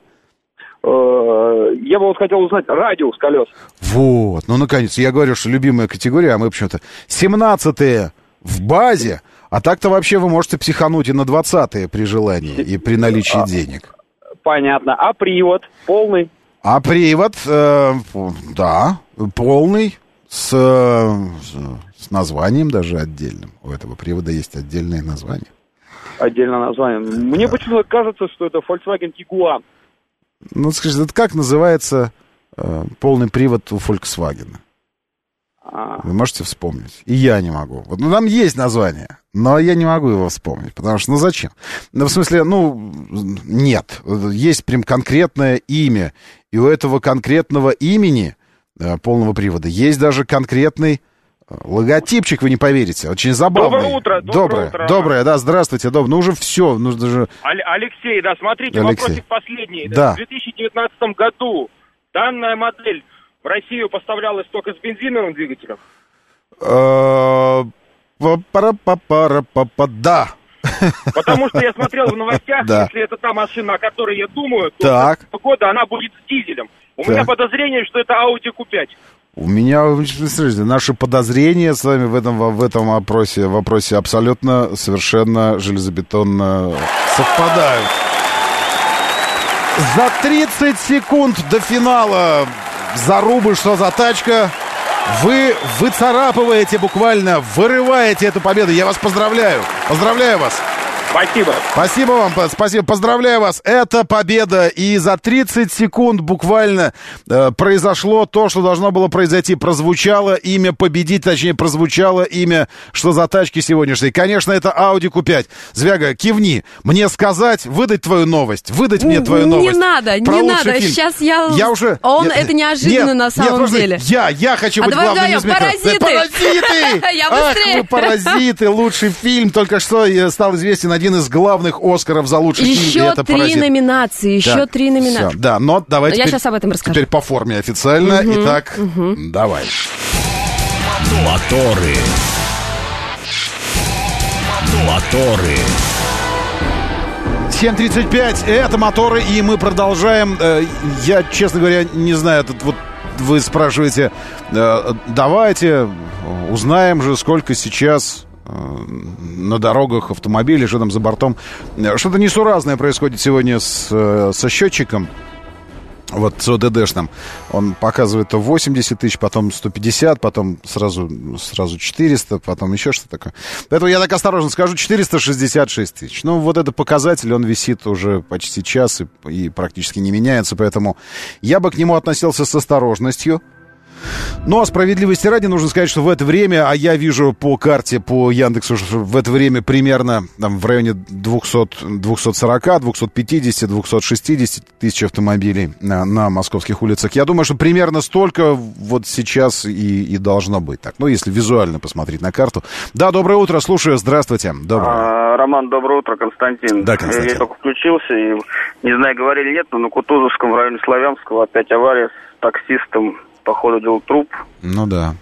Я бы хотел узнать радиус колес. Вот, наконец, я говорю, что любимая категория, а мы почему-то 17-е в базе, а так-то вообще вы можете психануть и на 20-е при желании и при наличии денег. Понятно. А привод полный? А привод, да, полный, с названием даже отдельным. У этого привода есть отдельное название. Отдельное название. Мне почему-то кажется, что это Volkswagen Tiguan. Скажите, это как называется полный привод у Volkswagen? Вы можете вспомнить? И я не могу. Вот, там есть название, но я не могу его вспомнить, потому что, зачем? В смысле, нет. Есть прям конкретное имя, и у этого конкретного имени полного привода есть даже конкретный логотипчик, вы не поверите. Очень забавный. Доброе утро. Доброе, да, здравствуйте. уже все. Нужно же... Алексей, да, смотрите, вопросик последний. Да. В 2019 году данная модель в Россию поставлялась только с бензиновым двигателем? Да. Потому что я смотрел в новостях, да. Если это та машина, о которой я думаю, то так. с года она будет с дизелем. У меня подозрение, что это Audi Q5. У меня, смотрите, наши подозрения с вами в этом вопросе абсолютно, совершенно железобетонно совпадают. За 30 секунд до финала зарубы, что за тачка, вы выцарапываете буквально, вырываете эту победу. Я вас поздравляю. Поздравляю вас. Спасибо. Спасибо вам, спасибо, поздравляю вас. Это победа, и за 30 секунд буквально произошло то, что должно было произойти. Прозвучало имя победить, точнее, прозвучало имя, что за тачки сегодняшние. Конечно, это Audi Q5. Звяга, кивни. Мне сказать, выдать твою новость, выдать мне твою новость. Не надо. Фильм. Сейчас я уже... Это неожиданно на самом деле. Я хочу быть главным изменником. Паразиты! Я быстрее. Ах, вы паразиты, лучший фильм. Только что стал известен один из главных Оскаров за лучший фильм. Еще 3 номинации, еще 3 номинации. Все. Да, но давайте я сейчас об этом расскажу. Теперь по форме официально. Итак, давай. Моторы. 7:35, это моторы, и мы продолжаем. Я, честно говоря, не знаю, вот вы спрашиваете, давайте узнаем же, сколько сейчас на дорогах автомобилей, что там за бортом. Что-то несуразное происходит сегодня со счетчиком. Вот ЦОДДшном, он показывает то 80 тысяч, потом 150, потом сразу 400, потом еще что-то такое. Поэтому я так осторожно скажу, 466 тысяч. Ну, вот этот показатель, он висит уже почти час и практически не меняется, поэтому я бы к нему относился с осторожностью. Ну, а справедливости ради нужно сказать, что в это время, а я вижу по карте, по Яндексу, что в это время примерно там, в районе 240, 250, 260 тысяч автомобилей на московских улицах. Я думаю, что примерно столько вот сейчас и должно быть. Так, ну, если визуально посмотреть на карту. Да, доброе утро, слушаю, здравствуйте. Доброе. Роман, доброе утро, Константин. Да, Константин. Я только включился, и, не знаю, говорили, нет, но на Кутузовском, в районе Славянского, опять авария с таксистом. Походу, делал труп. Ну да.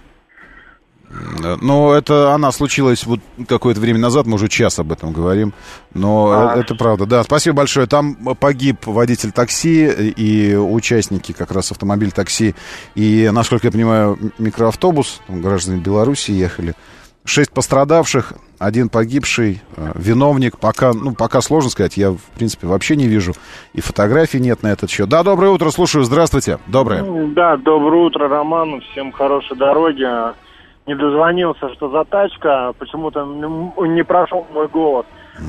Но это она случилась вот какое-то время назад, мы уже час об этом говорим. Но это правда. Да, спасибо большое. Там погиб водитель такси и участники как раз автомобиль такси. И, насколько я понимаю, микроавтобус, там граждане Беларуси ехали. 6 пострадавших, 1 погибший, виновник. Пока сложно сказать, я, в принципе, вообще не вижу. И фотографий нет на этот счет. Да, доброе утро, слушаю, здравствуйте. Доброе. Да, доброе утро, Роман. Всем хорошей дороги. Не дозвонился, что за тачка. Почему-то не прошел мой голос.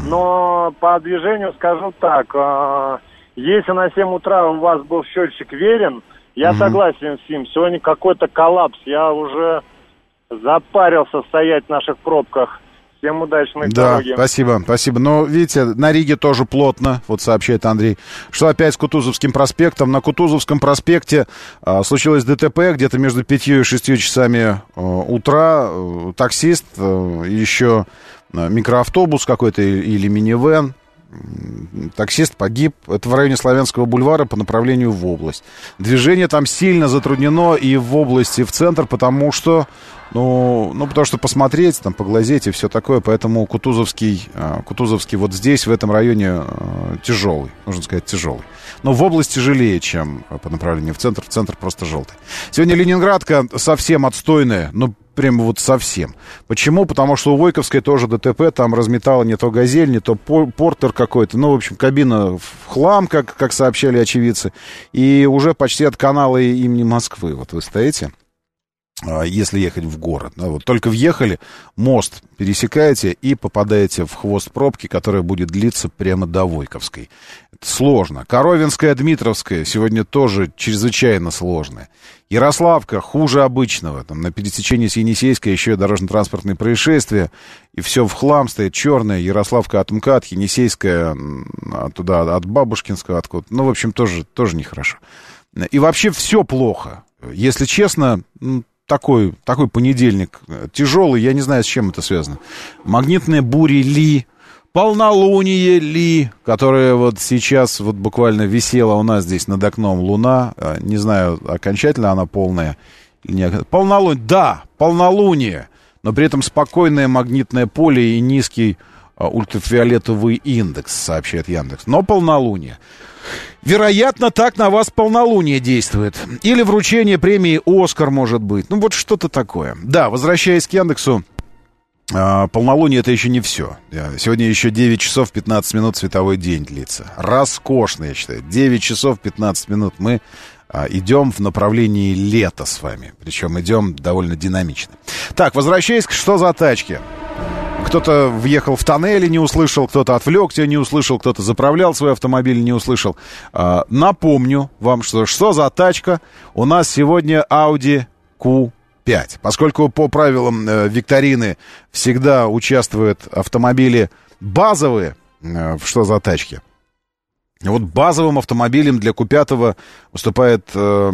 Но по движению скажу так. Если на 7 утра у вас был счетчик верен, я согласен с ним. Сегодня какой-то коллапс. Я уже... запарился стоять в наших пробках. Всем удачной дороги. Да, спасибо. Но, видите, на Риге тоже плотно, вот сообщает Андрей, что опять с Кутузовским проспектом. На Кутузовском проспекте случилось ДТП где-то между 5 и 6 часами утра. Таксист, еще микроавтобус какой-то или минивэн. Таксист погиб. Это в районе Славянского бульвара по направлению в область. Движение там сильно затруднено и в области, и в центр, потому что потому что посмотреть, там, поглазеть и все такое, поэтому Кутузовский вот здесь, в этом районе, тяжелый, нужно сказать, тяжелый. Но в область тяжелее, чем по направлению в центр просто желтый. Сегодня Ленинградка совсем отстойная, прямо вот совсем. Почему? Потому что у Войковской тоже ДТП, там разметало не то «Газель», не то «Портер» какой-то. В общем, кабина в хлам, как сообщали очевидцы. И уже почти от канала имени Москвы. Вот вы стоите, если ехать в город. Да, вот только въехали, мост пересекаете и попадаете в хвост пробки, которая будет длиться прямо до Войковской. Это сложно. Коровинская, Дмитровская сегодня тоже чрезвычайно сложная. Ярославка хуже обычного. Там на пересечении с Енисейской еще и дорожно-транспортные происшествия. И все в хлам стоит черное. Ярославка от МКАД, Енисейская туда от Бабушкинского. Откуда. В общем, тоже нехорошо. И вообще все плохо. Если честно, такой понедельник тяжелый, я не знаю, с чем это связано. Магнитные бури Ли, полнолуние Ли, которое вот сейчас вот буквально висела у нас здесь над окном луна. Не знаю, окончательно она полная или не. Полнолуние, но при этом спокойное магнитное поле и низкий ультрафиолетовый индекс, сообщает Яндекс. Но полнолуние. Вероятно, так на вас полнолуние действует. Или вручение премии «Оскар», может быть. Вот что-то такое. Да, возвращаясь к Яндексу, полнолуние — это еще не все. Сегодня еще 9 часов 15 минут световой день длится. Роскошно, я считаю. 9 часов 15 минут мы идем в направлении лета с вами. Причем идем довольно динамично. Так, возвращаясь к «Что за тачки?». Кто-то въехал в тоннель и не услышал, кто-то отвлекся, не услышал, кто-то заправлял свой автомобиль и не услышал. Напомню вам, что за тачка. У нас сегодня Audi Q5. Поскольку по правилам викторины всегда участвуют автомобили базовые, что за тачки. Вот базовым автомобилем для Q5 выступает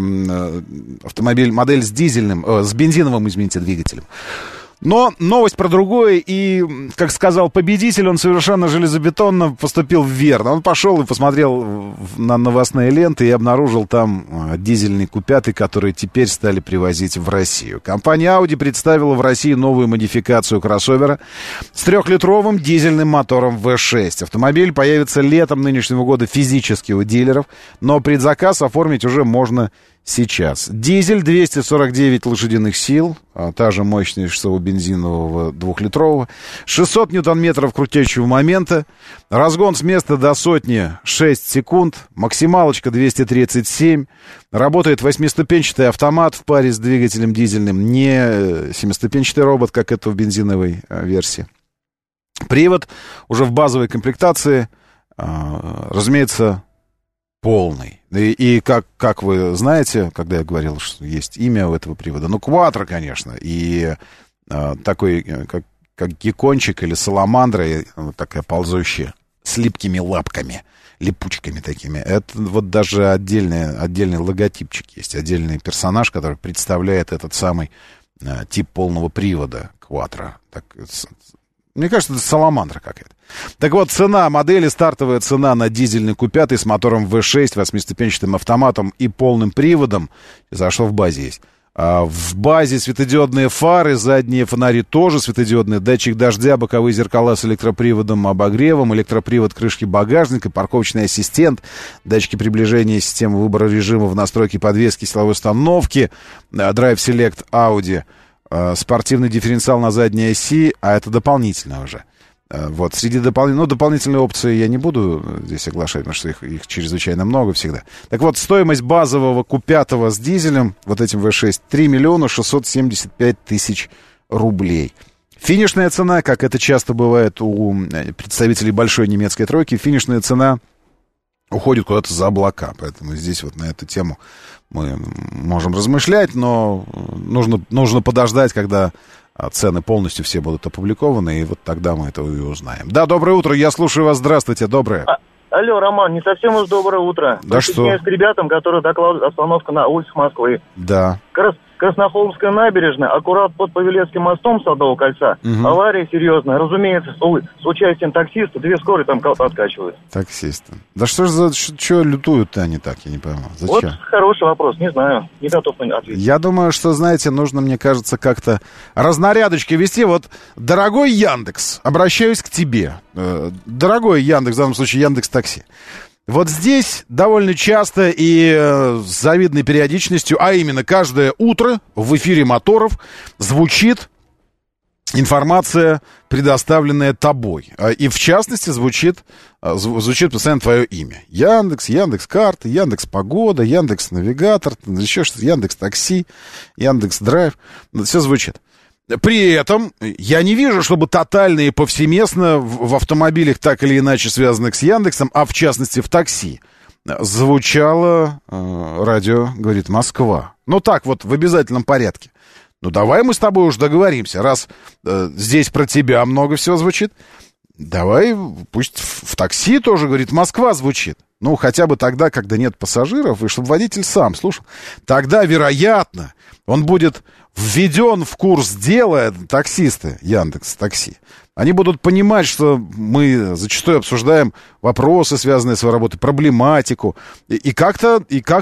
автомобиль, модель с бензиновым, двигателем. Но новость про другое, и, как сказал победитель, он совершенно железобетонно поступил верно. Он пошел и посмотрел на новостные ленты и обнаружил там дизельный Q5, который теперь стали привозить в Россию. Компания Audi представила в России новую модификацию кроссовера с 3-литровым дизельным мотором V6. Автомобиль появится летом нынешнего года физически у дилеров, но предзаказ оформить уже можно сейчас. Дизель 249 лошадиных сил, та же мощность, что у бензинового 2-литрового. 600 ньютон-метров крутящего момента. Разгон с места до сотни 6 секунд. Максималочка 237. Работает 8-ступенчатый автомат в паре с двигателем дизельным. Не 7-ступенчатый робот, как это в бензиновой версии. Привод уже в базовой комплектации, разумеется, полный. И как вы знаете, когда я говорил, что есть имя у этого привода, ну, Quattro, конечно, и такой, как геккончик или саламандра, такая ползущая, с липкими лапками, липучками такими. Это вот даже отдельный логотипчик есть, отдельный персонаж, который представляет этот самый тип полного привода Quattro. Так, мне кажется, это саламандра какая-то. Так вот, цена модели, стартовая цена на дизельный Q5 с мотором V6, 8-ступенчатым автоматом и полным приводом. Что в базе есть? В базе светодиодные фары, задние фонари тоже светодиодные, датчик дождя, боковые зеркала с электроприводом, обогревом, электропривод крышки багажника, парковочный ассистент, датчики приближения, системы выбора режима в настройке подвески, силовой установки, Drive Select Audi, спортивный дифференциал на задней оси, а это дополнительно уже. Вот, среди дополнительные опции я не буду здесь оглашать, потому что их чрезвычайно много всегда. Так вот, стоимость базового Q5 с дизелем, вот этим V6, 3 миллиона 675 тысяч рублей. Финишная цена, как это часто бывает у представителей большой немецкой тройки, финишная цена уходит куда-то за облака. Поэтому здесь вот на эту тему мы можем размышлять, но нужно подождать, когда цены полностью все будут опубликованы, и вот тогда мы это и узнаем. Да, доброе утро, я слушаю вас, здравствуйте, доброе. Алло, Роман, не совсем уж доброе утро. Да что? Я с ребятам, которые докладывают обстановку на улицах Москвы. Да. Краснохолмская набережная, аккурат под Павелецким мостом Садового кольца. Авария серьезная, разумеется, с участием таксиста, 2 скорые там кого-то откачивают. Таксисты. Да что же за... Что лютуют-то они так, я не пойму. Зачем? Вот хороший вопрос, не знаю, не готов ответить. Я думаю, что, знаете, нужно, мне кажется, как-то разнарядочки вести. Вот, дорогой Яндекс, обращаюсь к тебе. Дорогой Яндекс, в данном случае Яндекс.Такси. Вот здесь довольно часто и с завидной периодичностью, а именно каждое утро в эфире моторов звучит информация, предоставленная тобой. И в частности звучит постоянно твое имя. Яндекс, Яндекс.Карты, Яндекс.Погода, Яндекс.Навигатор, еще что-то, Яндекс.Такси, Яндекс.Драйв. Все звучит. При этом я не вижу, чтобы тотально и повсеместно в автомобилях, так или иначе связанных с Яндексом, а в частности в такси, звучало радио «Говорит Москва». Ну так вот, в обязательном порядке. Ну давай мы с тобой уж договоримся, раз здесь про тебя много всего звучит, давай пусть в такси тоже «Говорит Москва» звучит. Ну хотя бы тогда, когда нет пассажиров, и чтобы водитель сам слушал. Тогда, вероятно, он будет введен в курс дела, таксисты Яндекс.Такси. Они будут понимать, что мы зачастую обсуждаем вопросы, связанные с своей работой, проблематику. И как-то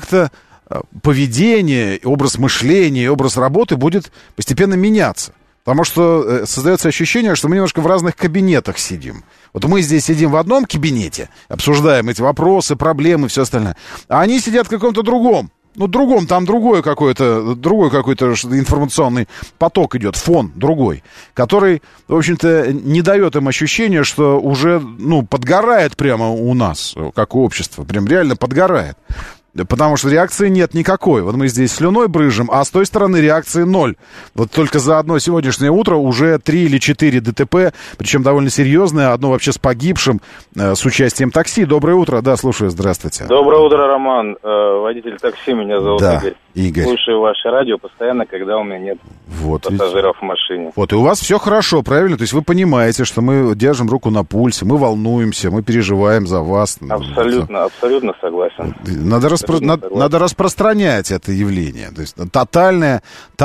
поведение, образ мышления, образ работы будет постепенно меняться. Потому что создается ощущение, что мы немножко в разных кабинетах сидим. Вот мы здесь сидим в одном кабинете, обсуждаем эти вопросы, проблемы, все остальное. А они сидят в каком-то другом. Ну, другом, там другой какой-то информационный поток идет, фон другой, который, в общем-то, не дает им ощущения, что уже, подгорает прямо у нас, как у общества, прям реально подгорает. Потому что реакции нет никакой. Вот мы здесь слюной брызжем, а с той стороны реакции 0. Вот только за одно сегодняшнее утро уже 3 или 4 ДТП, причем довольно серьезное, одно вообще с погибшим, с участием такси. Доброе утро, да, слушаю, здравствуйте. Доброе утро, Роман, водитель такси, меня зовут Игорь. Слушаю ваше радио постоянно, когда у меня нет пассажиров в машине. Вот, и у вас все хорошо, правильно? То есть вы понимаете, что мы держим руку на пульсе, мы волнуемся, мы переживаем за вас. Абсолютно согласен. Надо распространять это явление. То есть тотальная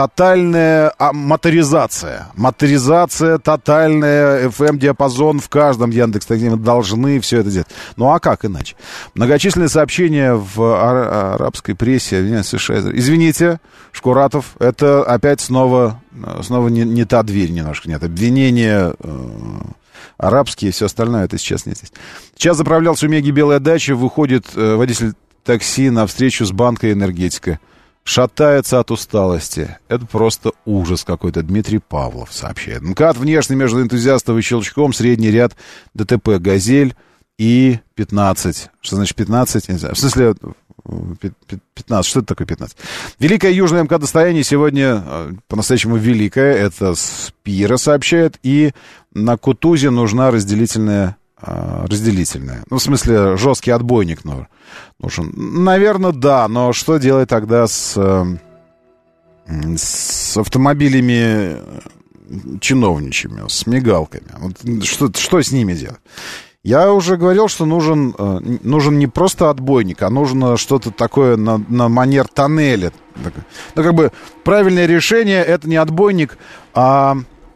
моторизация. Моторизация, тотальная, FM-диапазон в каждом Яндекс.Такси. Мы должны все это делать. Ну а как иначе? Многочисленные сообщения в арабской прессе, США. Извините, Шкуратов, это опять снова не та дверь немножко, нет. Обвинения арабские и все остальное, это сейчас не здесь. Сейчас заправлялся у Меги Белая дача, выходит водитель такси на встречу с банкой «Энергетика». шатается от усталости. Это просто ужас какой-то, Дмитрий Павлов сообщает. МКАД внешне между энтузиастом и щелчком, средний ряд ДТП «Газель» и 15. Что значит 15? Не знаю. В смысле, 15. Что это такое 15? Великое южное МКАД-достояние сегодня по-настоящему великое. Это Спира сообщает. И на Кутузе нужна разделительная. Ну, в смысле, жесткий отбойник нужен. Наверное, да. Но что делать тогда с автомобилями чиновничьими, с мигалками? Вот что с ними делать? Я уже говорил, что нужен не просто отбойник, а нужно что-то такое на манер тоннеля. Ну, как бы правильное решение — это не отбойник, а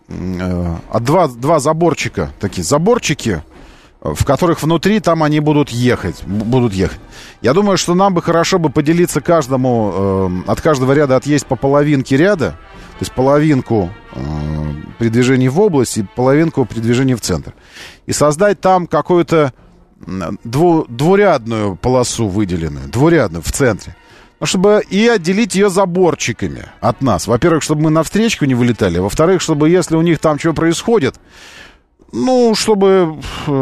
два заборчика. Такие заборчики, в которых внутри там они будут ехать. Я думаю, что нам бы хорошо бы поделиться каждому, от каждого ряда отъесть по половинке ряда, то есть половинку при движении в область и половинку при движении в центр. И создать там какую-то двурядную полосу выделенную, двурядную в центре. Ну, чтобы и отделить ее заборчиками от нас. Во-первых, чтобы мы навстречку не вылетали. Во-вторых, чтобы если у них там что происходит, ну, чтобы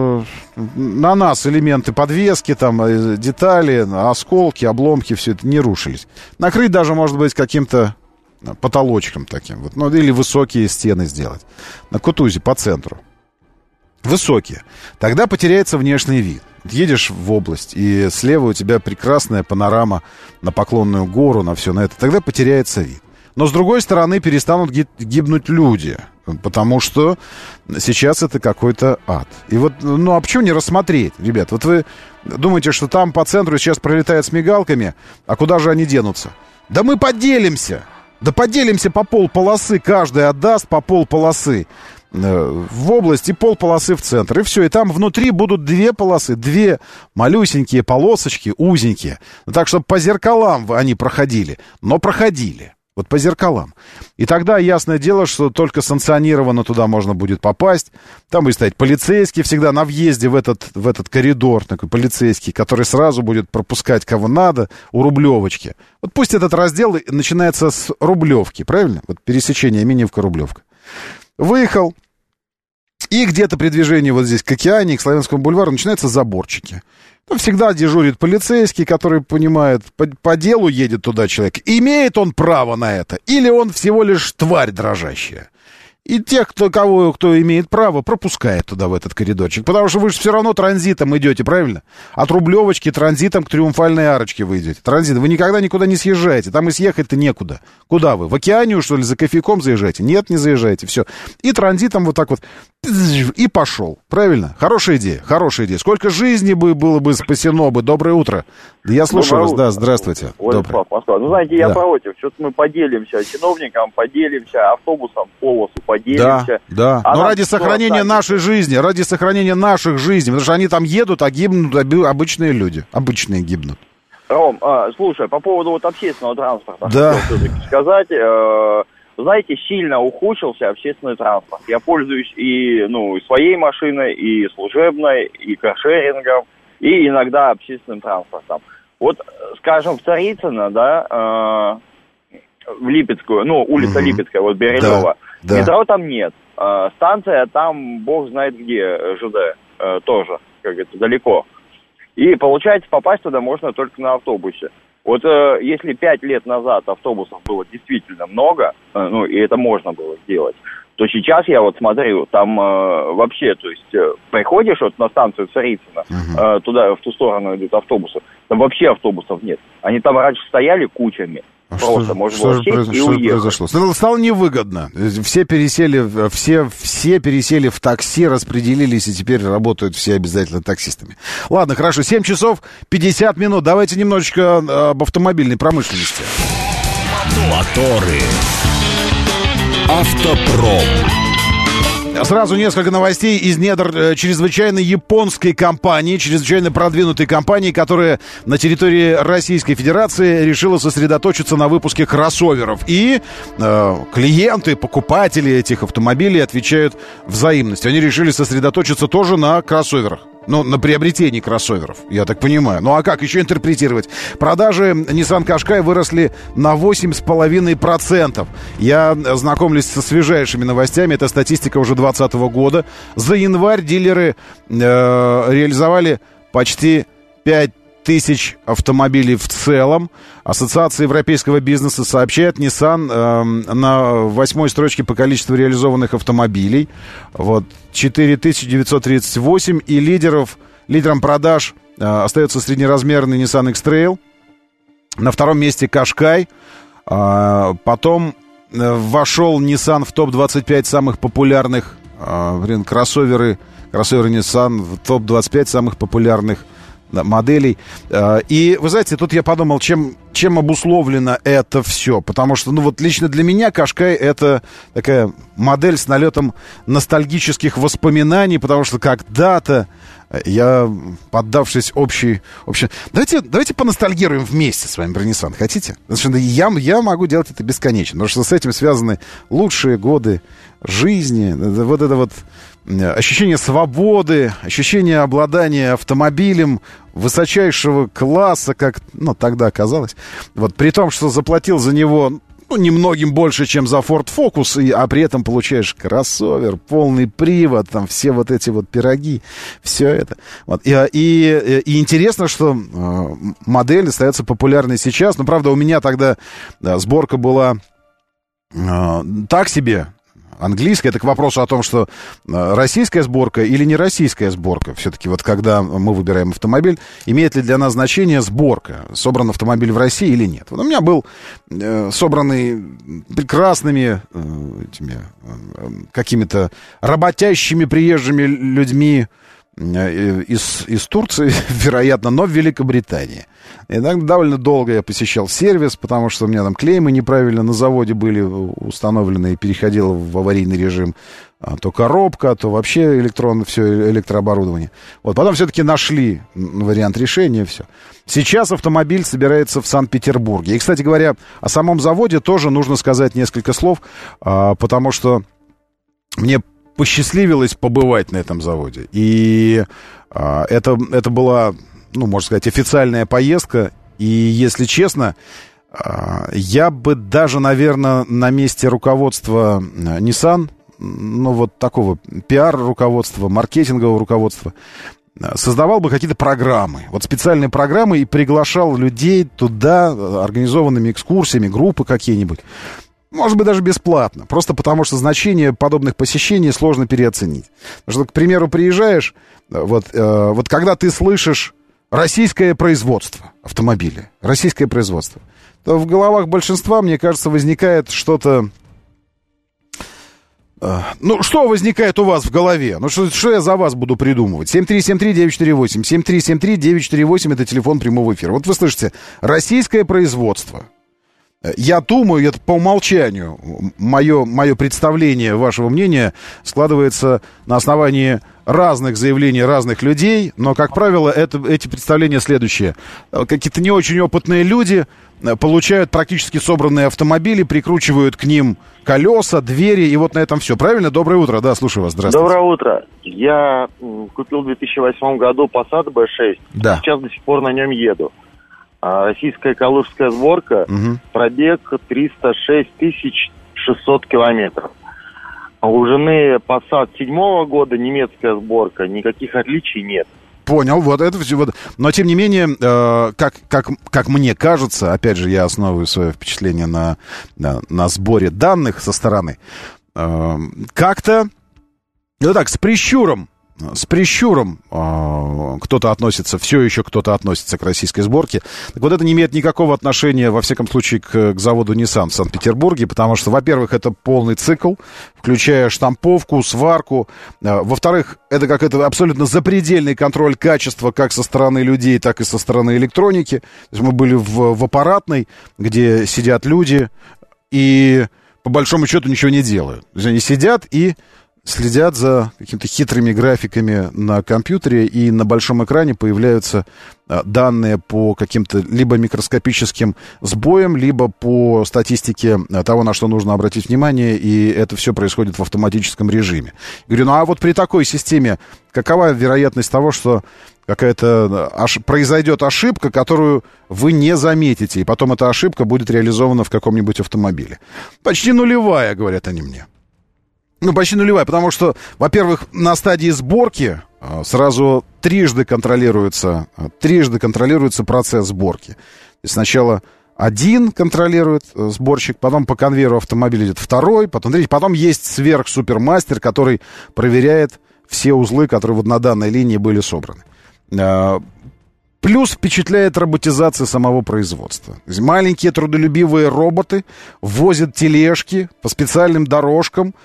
на нас элементы подвески, там, детали, осколки, обломки, все это не рушились. Накрыть даже, может быть, каким-то потолочком таким. Вот, ну, или высокие стены сделать. На Кутузе, по центру. Высокие. Тогда потеряется внешний вид. Едешь в область, и слева у тебя прекрасная панорама на Поклонную гору, на все на это. Тогда потеряется вид. Но, с другой стороны, перестанут гибнуть люди. Потому что сейчас это какой-то ад. И вот, ну, а почему не рассмотреть, ребят? Вот вы думаете, что там по центру сейчас пролетает с мигалками, а куда же они денутся? Да мы поделимся! Да поделимся по полполосы, каждый отдаст по полполосы в область и полполосы в центр. И все, и там внутри будут две полосы, две малюсенькие полосочки, узенькие. Так, чтобы по зеркалам они проходили, но проходили. Вот по зеркалам. И тогда ясное дело, что только санкционированно туда можно будет попасть. Там будет стоять полицейский всегда на въезде в этот коридор, такой полицейский, который сразу будет пропускать кого надо у Рублевочки. Вот пусть этот раздел начинается с Рублевки, правильно? Вот пересечение Миневка-Рублевка. Выехал. И где-то при движении вот здесь к Океане, к Славянскому бульвару начинаются заборчики. Там всегда дежурит полицейский, который понимает, по делу едет туда человек. Имеет он право на это? Или он всего лишь тварь дрожащая? И тех, кто имеет право, пропускает туда, в этот коридорчик. Потому что вы же все равно транзитом идете, правильно? От Рублевочки транзитом к Триумфальной арочке вы идете. Транзитом. Вы никогда никуда не съезжаете. Там и съехать-то некуда. Куда вы? В Океанию, что ли, за кофейком заезжаете? Нет, не заезжаете. Все. И транзитом вот так вот. И пошел. Правильно? Хорошая идея. Хорошая идея. Сколько жизней было бы спасено бы. Доброе утро. Да я слушаю вас. Да, здравствуйте. Доброе. Ну, знаете, я против. Что-то мы поделимся чиновникам, поделимся автобусом, полосу поделимся. Да. Но ради сохранения нашей жизни, ради сохранения наших жизней, потому что они там едут, а гибнут обычные люди. Обычные гибнут. Ром, слушай, по поводу вот общественного транспорта, да. хотел все-таки сказать, знаете, сильно ухудшился общественный транспорт. Я пользуюсь и своей машиной, и служебной, и каршерингом, и иногда общественным транспортом. Вот, скажем, в Царицыно, да, в Липецкую, улица Липецкая, вот Березова, да. Метро там нет. Станция там, бог знает где, ЖД, тоже, как говорится, далеко. И, получается, попасть туда можно только на автобусе. Вот если 5 лет назад автобусов было действительно много, и это можно было сделать, то сейчас я вот смотрю, там вообще, то есть приходишь вот на станцию Царицыно, туда, в ту сторону идут автобусы, там вообще автобусов нет. Они там раньше стояли кучами. Просто можно было сесть и уехать. Стало невыгодно. Все пересели в такси, распределились, и теперь работают все обязательно таксистами. Ладно, хорошо, 7 часов 50 минут. Давайте немножечко об автомобильной промышленности. Моторы. Автопром. Сразу несколько новостей из недр чрезвычайно японской компании, чрезвычайно продвинутой компании, которая на территории Российской Федерации решила сосредоточиться на выпуске кроссоверов. И клиенты, покупатели этих автомобилей отвечают взаимностью. Они решили сосредоточиться тоже на кроссоверах. Ну, на приобретении кроссоверов, я так понимаю. Ну, а как еще интерпретировать? Продажи Nissan Qashqai выросли на 8,5%. Я знакомлюсь со свежайшими новостями. Это статистика уже 2020 года. За январь дилеры реализовали почти 5000 автомобилей в целом. Ассоциация европейского бизнеса сообщает, Nissan на 8-й строчке по количеству реализованных автомобилей. Вот, 4938. И лидером продаж остается среднеразмерный Nissan X-Trail. На втором месте Qashqai. Потом вошел Nissan в топ-25 самых популярных кроссоверы Nissan в топ-25 самых популярных моделей. И, вы знаете, тут я подумал, чем обусловлено это все. Потому что, ну вот лично для меня Qashqai это такая модель с налетом ностальгических воспоминаний, потому что когда-то я, поддавшись общей... Давайте поностальгируем вместе с вами про Nissan. Хотите? Потому что я могу делать это бесконечно. Потому что с этим связаны лучшие годы жизни. Вот это вот ощущение свободы, ощущение обладания автомобилем высочайшего класса, как, ну, тогда казалось. Вот, при том, что заплатил за него, ну, немногим больше, чем за Ford Focus, а при этом получаешь кроссовер, полный привод, там все вот эти вот пироги, все это. Вот. И интересно, что модель остается популярной сейчас. Но, правда, у меня тогда сборка была так себе, английская. Это к вопросу о том, что российская сборка или не российская сборка. Все-таки вот когда мы выбираем автомобиль, имеет ли для нас значение сборка? Собран автомобиль в России или нет? Вот у меня был собранный прекрасными какими-то работящими приезжими людьми из Турции, вероятно, но в Великобритании. И так довольно долго я посещал сервис, потому что у меня там клеймы неправильно на заводе были установлены и переходил в аварийный режим. То коробка, то вообще все электрооборудование. Вот, потом все-таки нашли вариант решения, все. Сейчас автомобиль собирается в Санкт-Петербурге. И, кстати говоря, о самом заводе тоже нужно сказать несколько слов, потому что мне посчастливилось побывать на этом заводе. И это была, ну, можно сказать, официальная поездка. И, если честно, я бы даже, наверное, на месте руководства Nissan, ну, вот такого пиар-руководства, маркетингового руководства, создавал бы какие-то программы. Вот специальные программы и приглашал людей туда организованными экскурсиями, группы какие-нибудь. Может быть, даже бесплатно. Просто потому, что значение подобных посещений сложно переоценить. Потому что, к примеру, приезжаешь, вот когда ты слышишь российское производство автомобиля, российское производство, то в головах большинства, мне кажется, возникает что-то... Ну, что возникает у вас в голове? Ну, что я за вас буду придумывать? 7373948, 7373948, это телефон прямого эфира. Вот вы слышите, российское производство. Я думаю, это по умолчанию, мое представление вашего мнения складывается на основании разных заявлений разных людей, но, как правило, эти представления следующие. Какие-то не очень опытные люди получают практически собранные автомобили, прикручивают к ним колеса, двери, и вот на этом все. Правильно? Доброе утро. Да, слушаю вас. Здравствуйте. Доброе утро. Я купил в 2008 году Passat B6. Да. Сейчас до сих пор на нем еду. Российская калужская сборка, пробег 306 600 километров. У жены Passat 7-го года, немецкая сборка, никаких отличий нет. Понял, вот это все. Вот. Но, тем не менее, как мне кажется, опять же, я основываю свое впечатление на сборе данных со стороны, как-то, ну так, с прищуром кто-то относится, все еще кто-то относится к российской сборке. Так вот, это не имеет никакого отношения, во всяком случае, к заводу Nissan в Санкт-Петербурге, потому что, во-первых, это полный цикл, включая штамповку, сварку. Во-вторых, это абсолютно запредельный контроль качества как со стороны людей, так и со стороны электроники. То есть мы были в аппаратной, где сидят люди и, по большому счету, ничего не делают. То есть они сидят и следят за какими-то хитрыми графиками на компьютере, и на большом экране появляются данные по каким-то либо микроскопическим сбоям, либо по статистике того, на что нужно обратить внимание, и это все происходит в автоматическом режиме. Говорю, ну а вот при такой системе какова вероятность того, что какая-то произойдет ошибка, которую вы не заметите, и потом эта ошибка будет реализована в каком-нибудь автомобиле? Почти нулевая, говорят они мне. Ну, почти нулевая, потому что, во-первых, на стадии сборки сразу трижды контролируется процесс сборки. Сначала один контролирует сборщик, потом по конвейеру автомобиля идет второй, потом третий, потом есть сверхсупермастер, который проверяет все узлы, которые вот на данной линии были собраны. Плюс впечатляет роботизация самого производства. Маленькие трудолюбивые роботы возят тележки по специальным дорожкам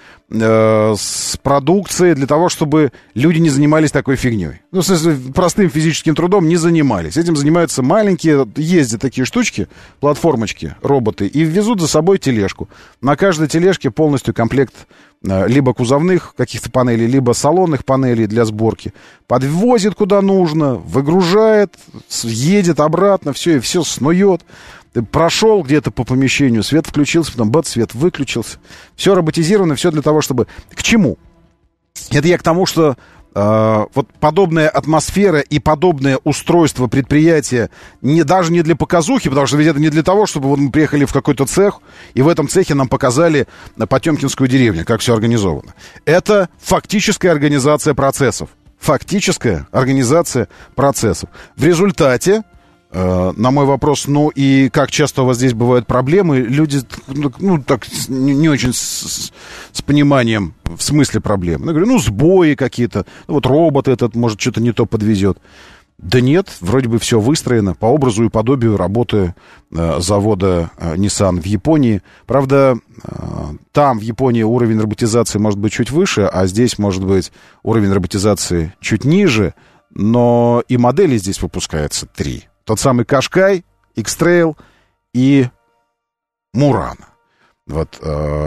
с продукцией для того, чтобы люди не занимались такой фигней. Ну, в смысле, простым физическим трудом не занимались. Этим занимаются маленькие, ездят такие штучки, платформочки, роботы, и везут за собой тележку. На каждой тележке полностью комплект либо кузовных каких-то панелей, либо салонных панелей для сборки. Подвозит куда нужно, выгружает, едет обратно, все, и все снует. Ты прошел где-то по помещению, свет включился, потом бац, свет выключился. Все роботизировано, все для того, чтобы... К чему? Это я к тому, что вот подобная атмосфера и подобное устройство предприятия даже не для показухи, потому что ведь это не для того, чтобы вот мы приехали в какой-то цех, и в этом цехе нам показали Потемкинскую деревню, как все организовано. Это фактическая организация процессов. Фактическая организация процессов. В результате, на мой вопрос, ну и как часто у вас здесь бывают проблемы, люди, ну, так не очень с пониманием в смысле проблем. Я говорю, ну, сбои какие-то, ну, вот робот этот, может, что-то не то подвезет. Да нет, вроде бы все выстроено по образу и подобию работы завода Nissan в Японии. Правда, там, в Японии, уровень роботизации может быть чуть выше, а здесь, может быть, уровень роботизации чуть ниже, но и модели здесь выпускаются 3. Тот самый Qashqai, X-Trail и Murano. Вот,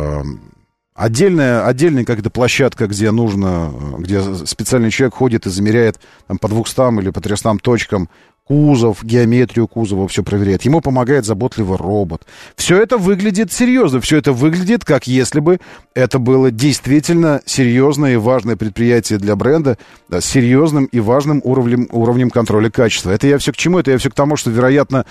отдельная какая-то площадка, где нужно, где специальный человек ходит и замеряет там, по 200 или по 300 точкам кузов, геометрию кузова, все проверяет. Ему помогает заботливый робот. Все это выглядит серьезно, все это выглядит, как если бы это было действительно серьезное и важное предприятие для бренда, да, с серьезным и важным уровнем контроля качества. Это я все к чему? Это я все к тому, что, вероятно,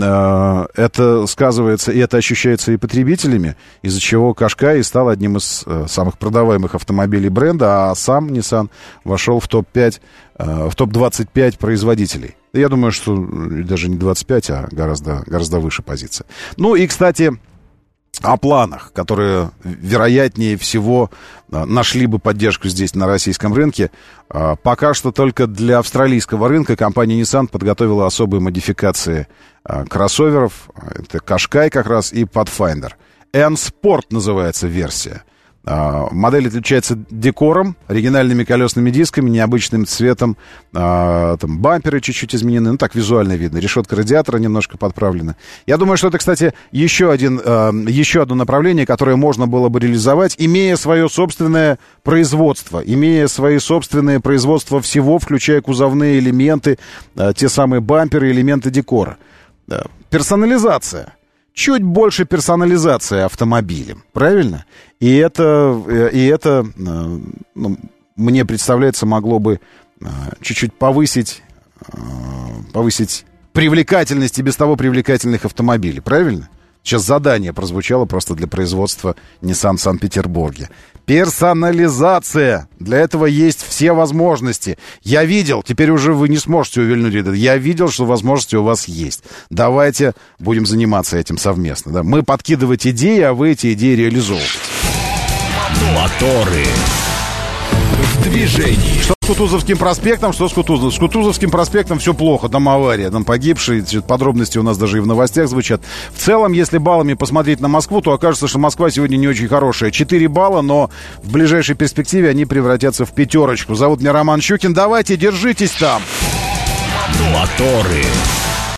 это сказывается и это ощущается и потребителями, из-за чего Qashqai стал одним из самых продаваемых автомобилей бренда, а сам Nissan вошел в топ-5, в топ-25 производителей. Я думаю, что даже не 25, а гораздо выше позиция. Ну и, кстати, о планах, которые, вероятнее всего, нашли бы поддержку здесь, на российском рынке. Пока что только для австралийского рынка компания Nissan подготовила особые модификации кроссоверов. Это Qashqai как раз и Pathfinder. N-Sport называется версия. Модель отличается декором, оригинальными колесными дисками, необычным цветом, там бамперы чуть-чуть изменены, ну так визуально видно, решетка радиатора немножко подправлена. Я думаю, что это, кстати, еще одно направление, которое можно было бы реализовать, имея свое собственное производство, имея свои собственные производства всего, включая кузовные элементы, те самые бамперы, элементы декора. Персонализация. Чуть больше персонализации автомобилем, правильно? И это ну, мне представляется, могло бы чуть-чуть повысить привлекательность и без того привлекательных автомобилей, правильно? Сейчас задание прозвучало просто для производства Nissan в Санкт-Петербурге. Персонализация. Для этого есть все возможности. Я видел, теперь уже вы не сможете увильнуть это. Я видел, что возможности у вас есть. Давайте будем заниматься этим совместно. Да? Мы подкидывать идеи, а вы эти идеи реализовывать. Моторы в движении. Что с Кутузовским проспектом, что с Кутузовым? С Кутузовским проспектом все плохо, там авария, там погибшие, подробности у нас даже и в новостях звучат. В целом, если баллами посмотреть на Москву, то окажется, что Москва сегодня не очень хорошая. 4 балла, но в ближайшей перспективе они превратятся в 5. Зовут меня Роман Щукин, давайте, держитесь там. Моторы.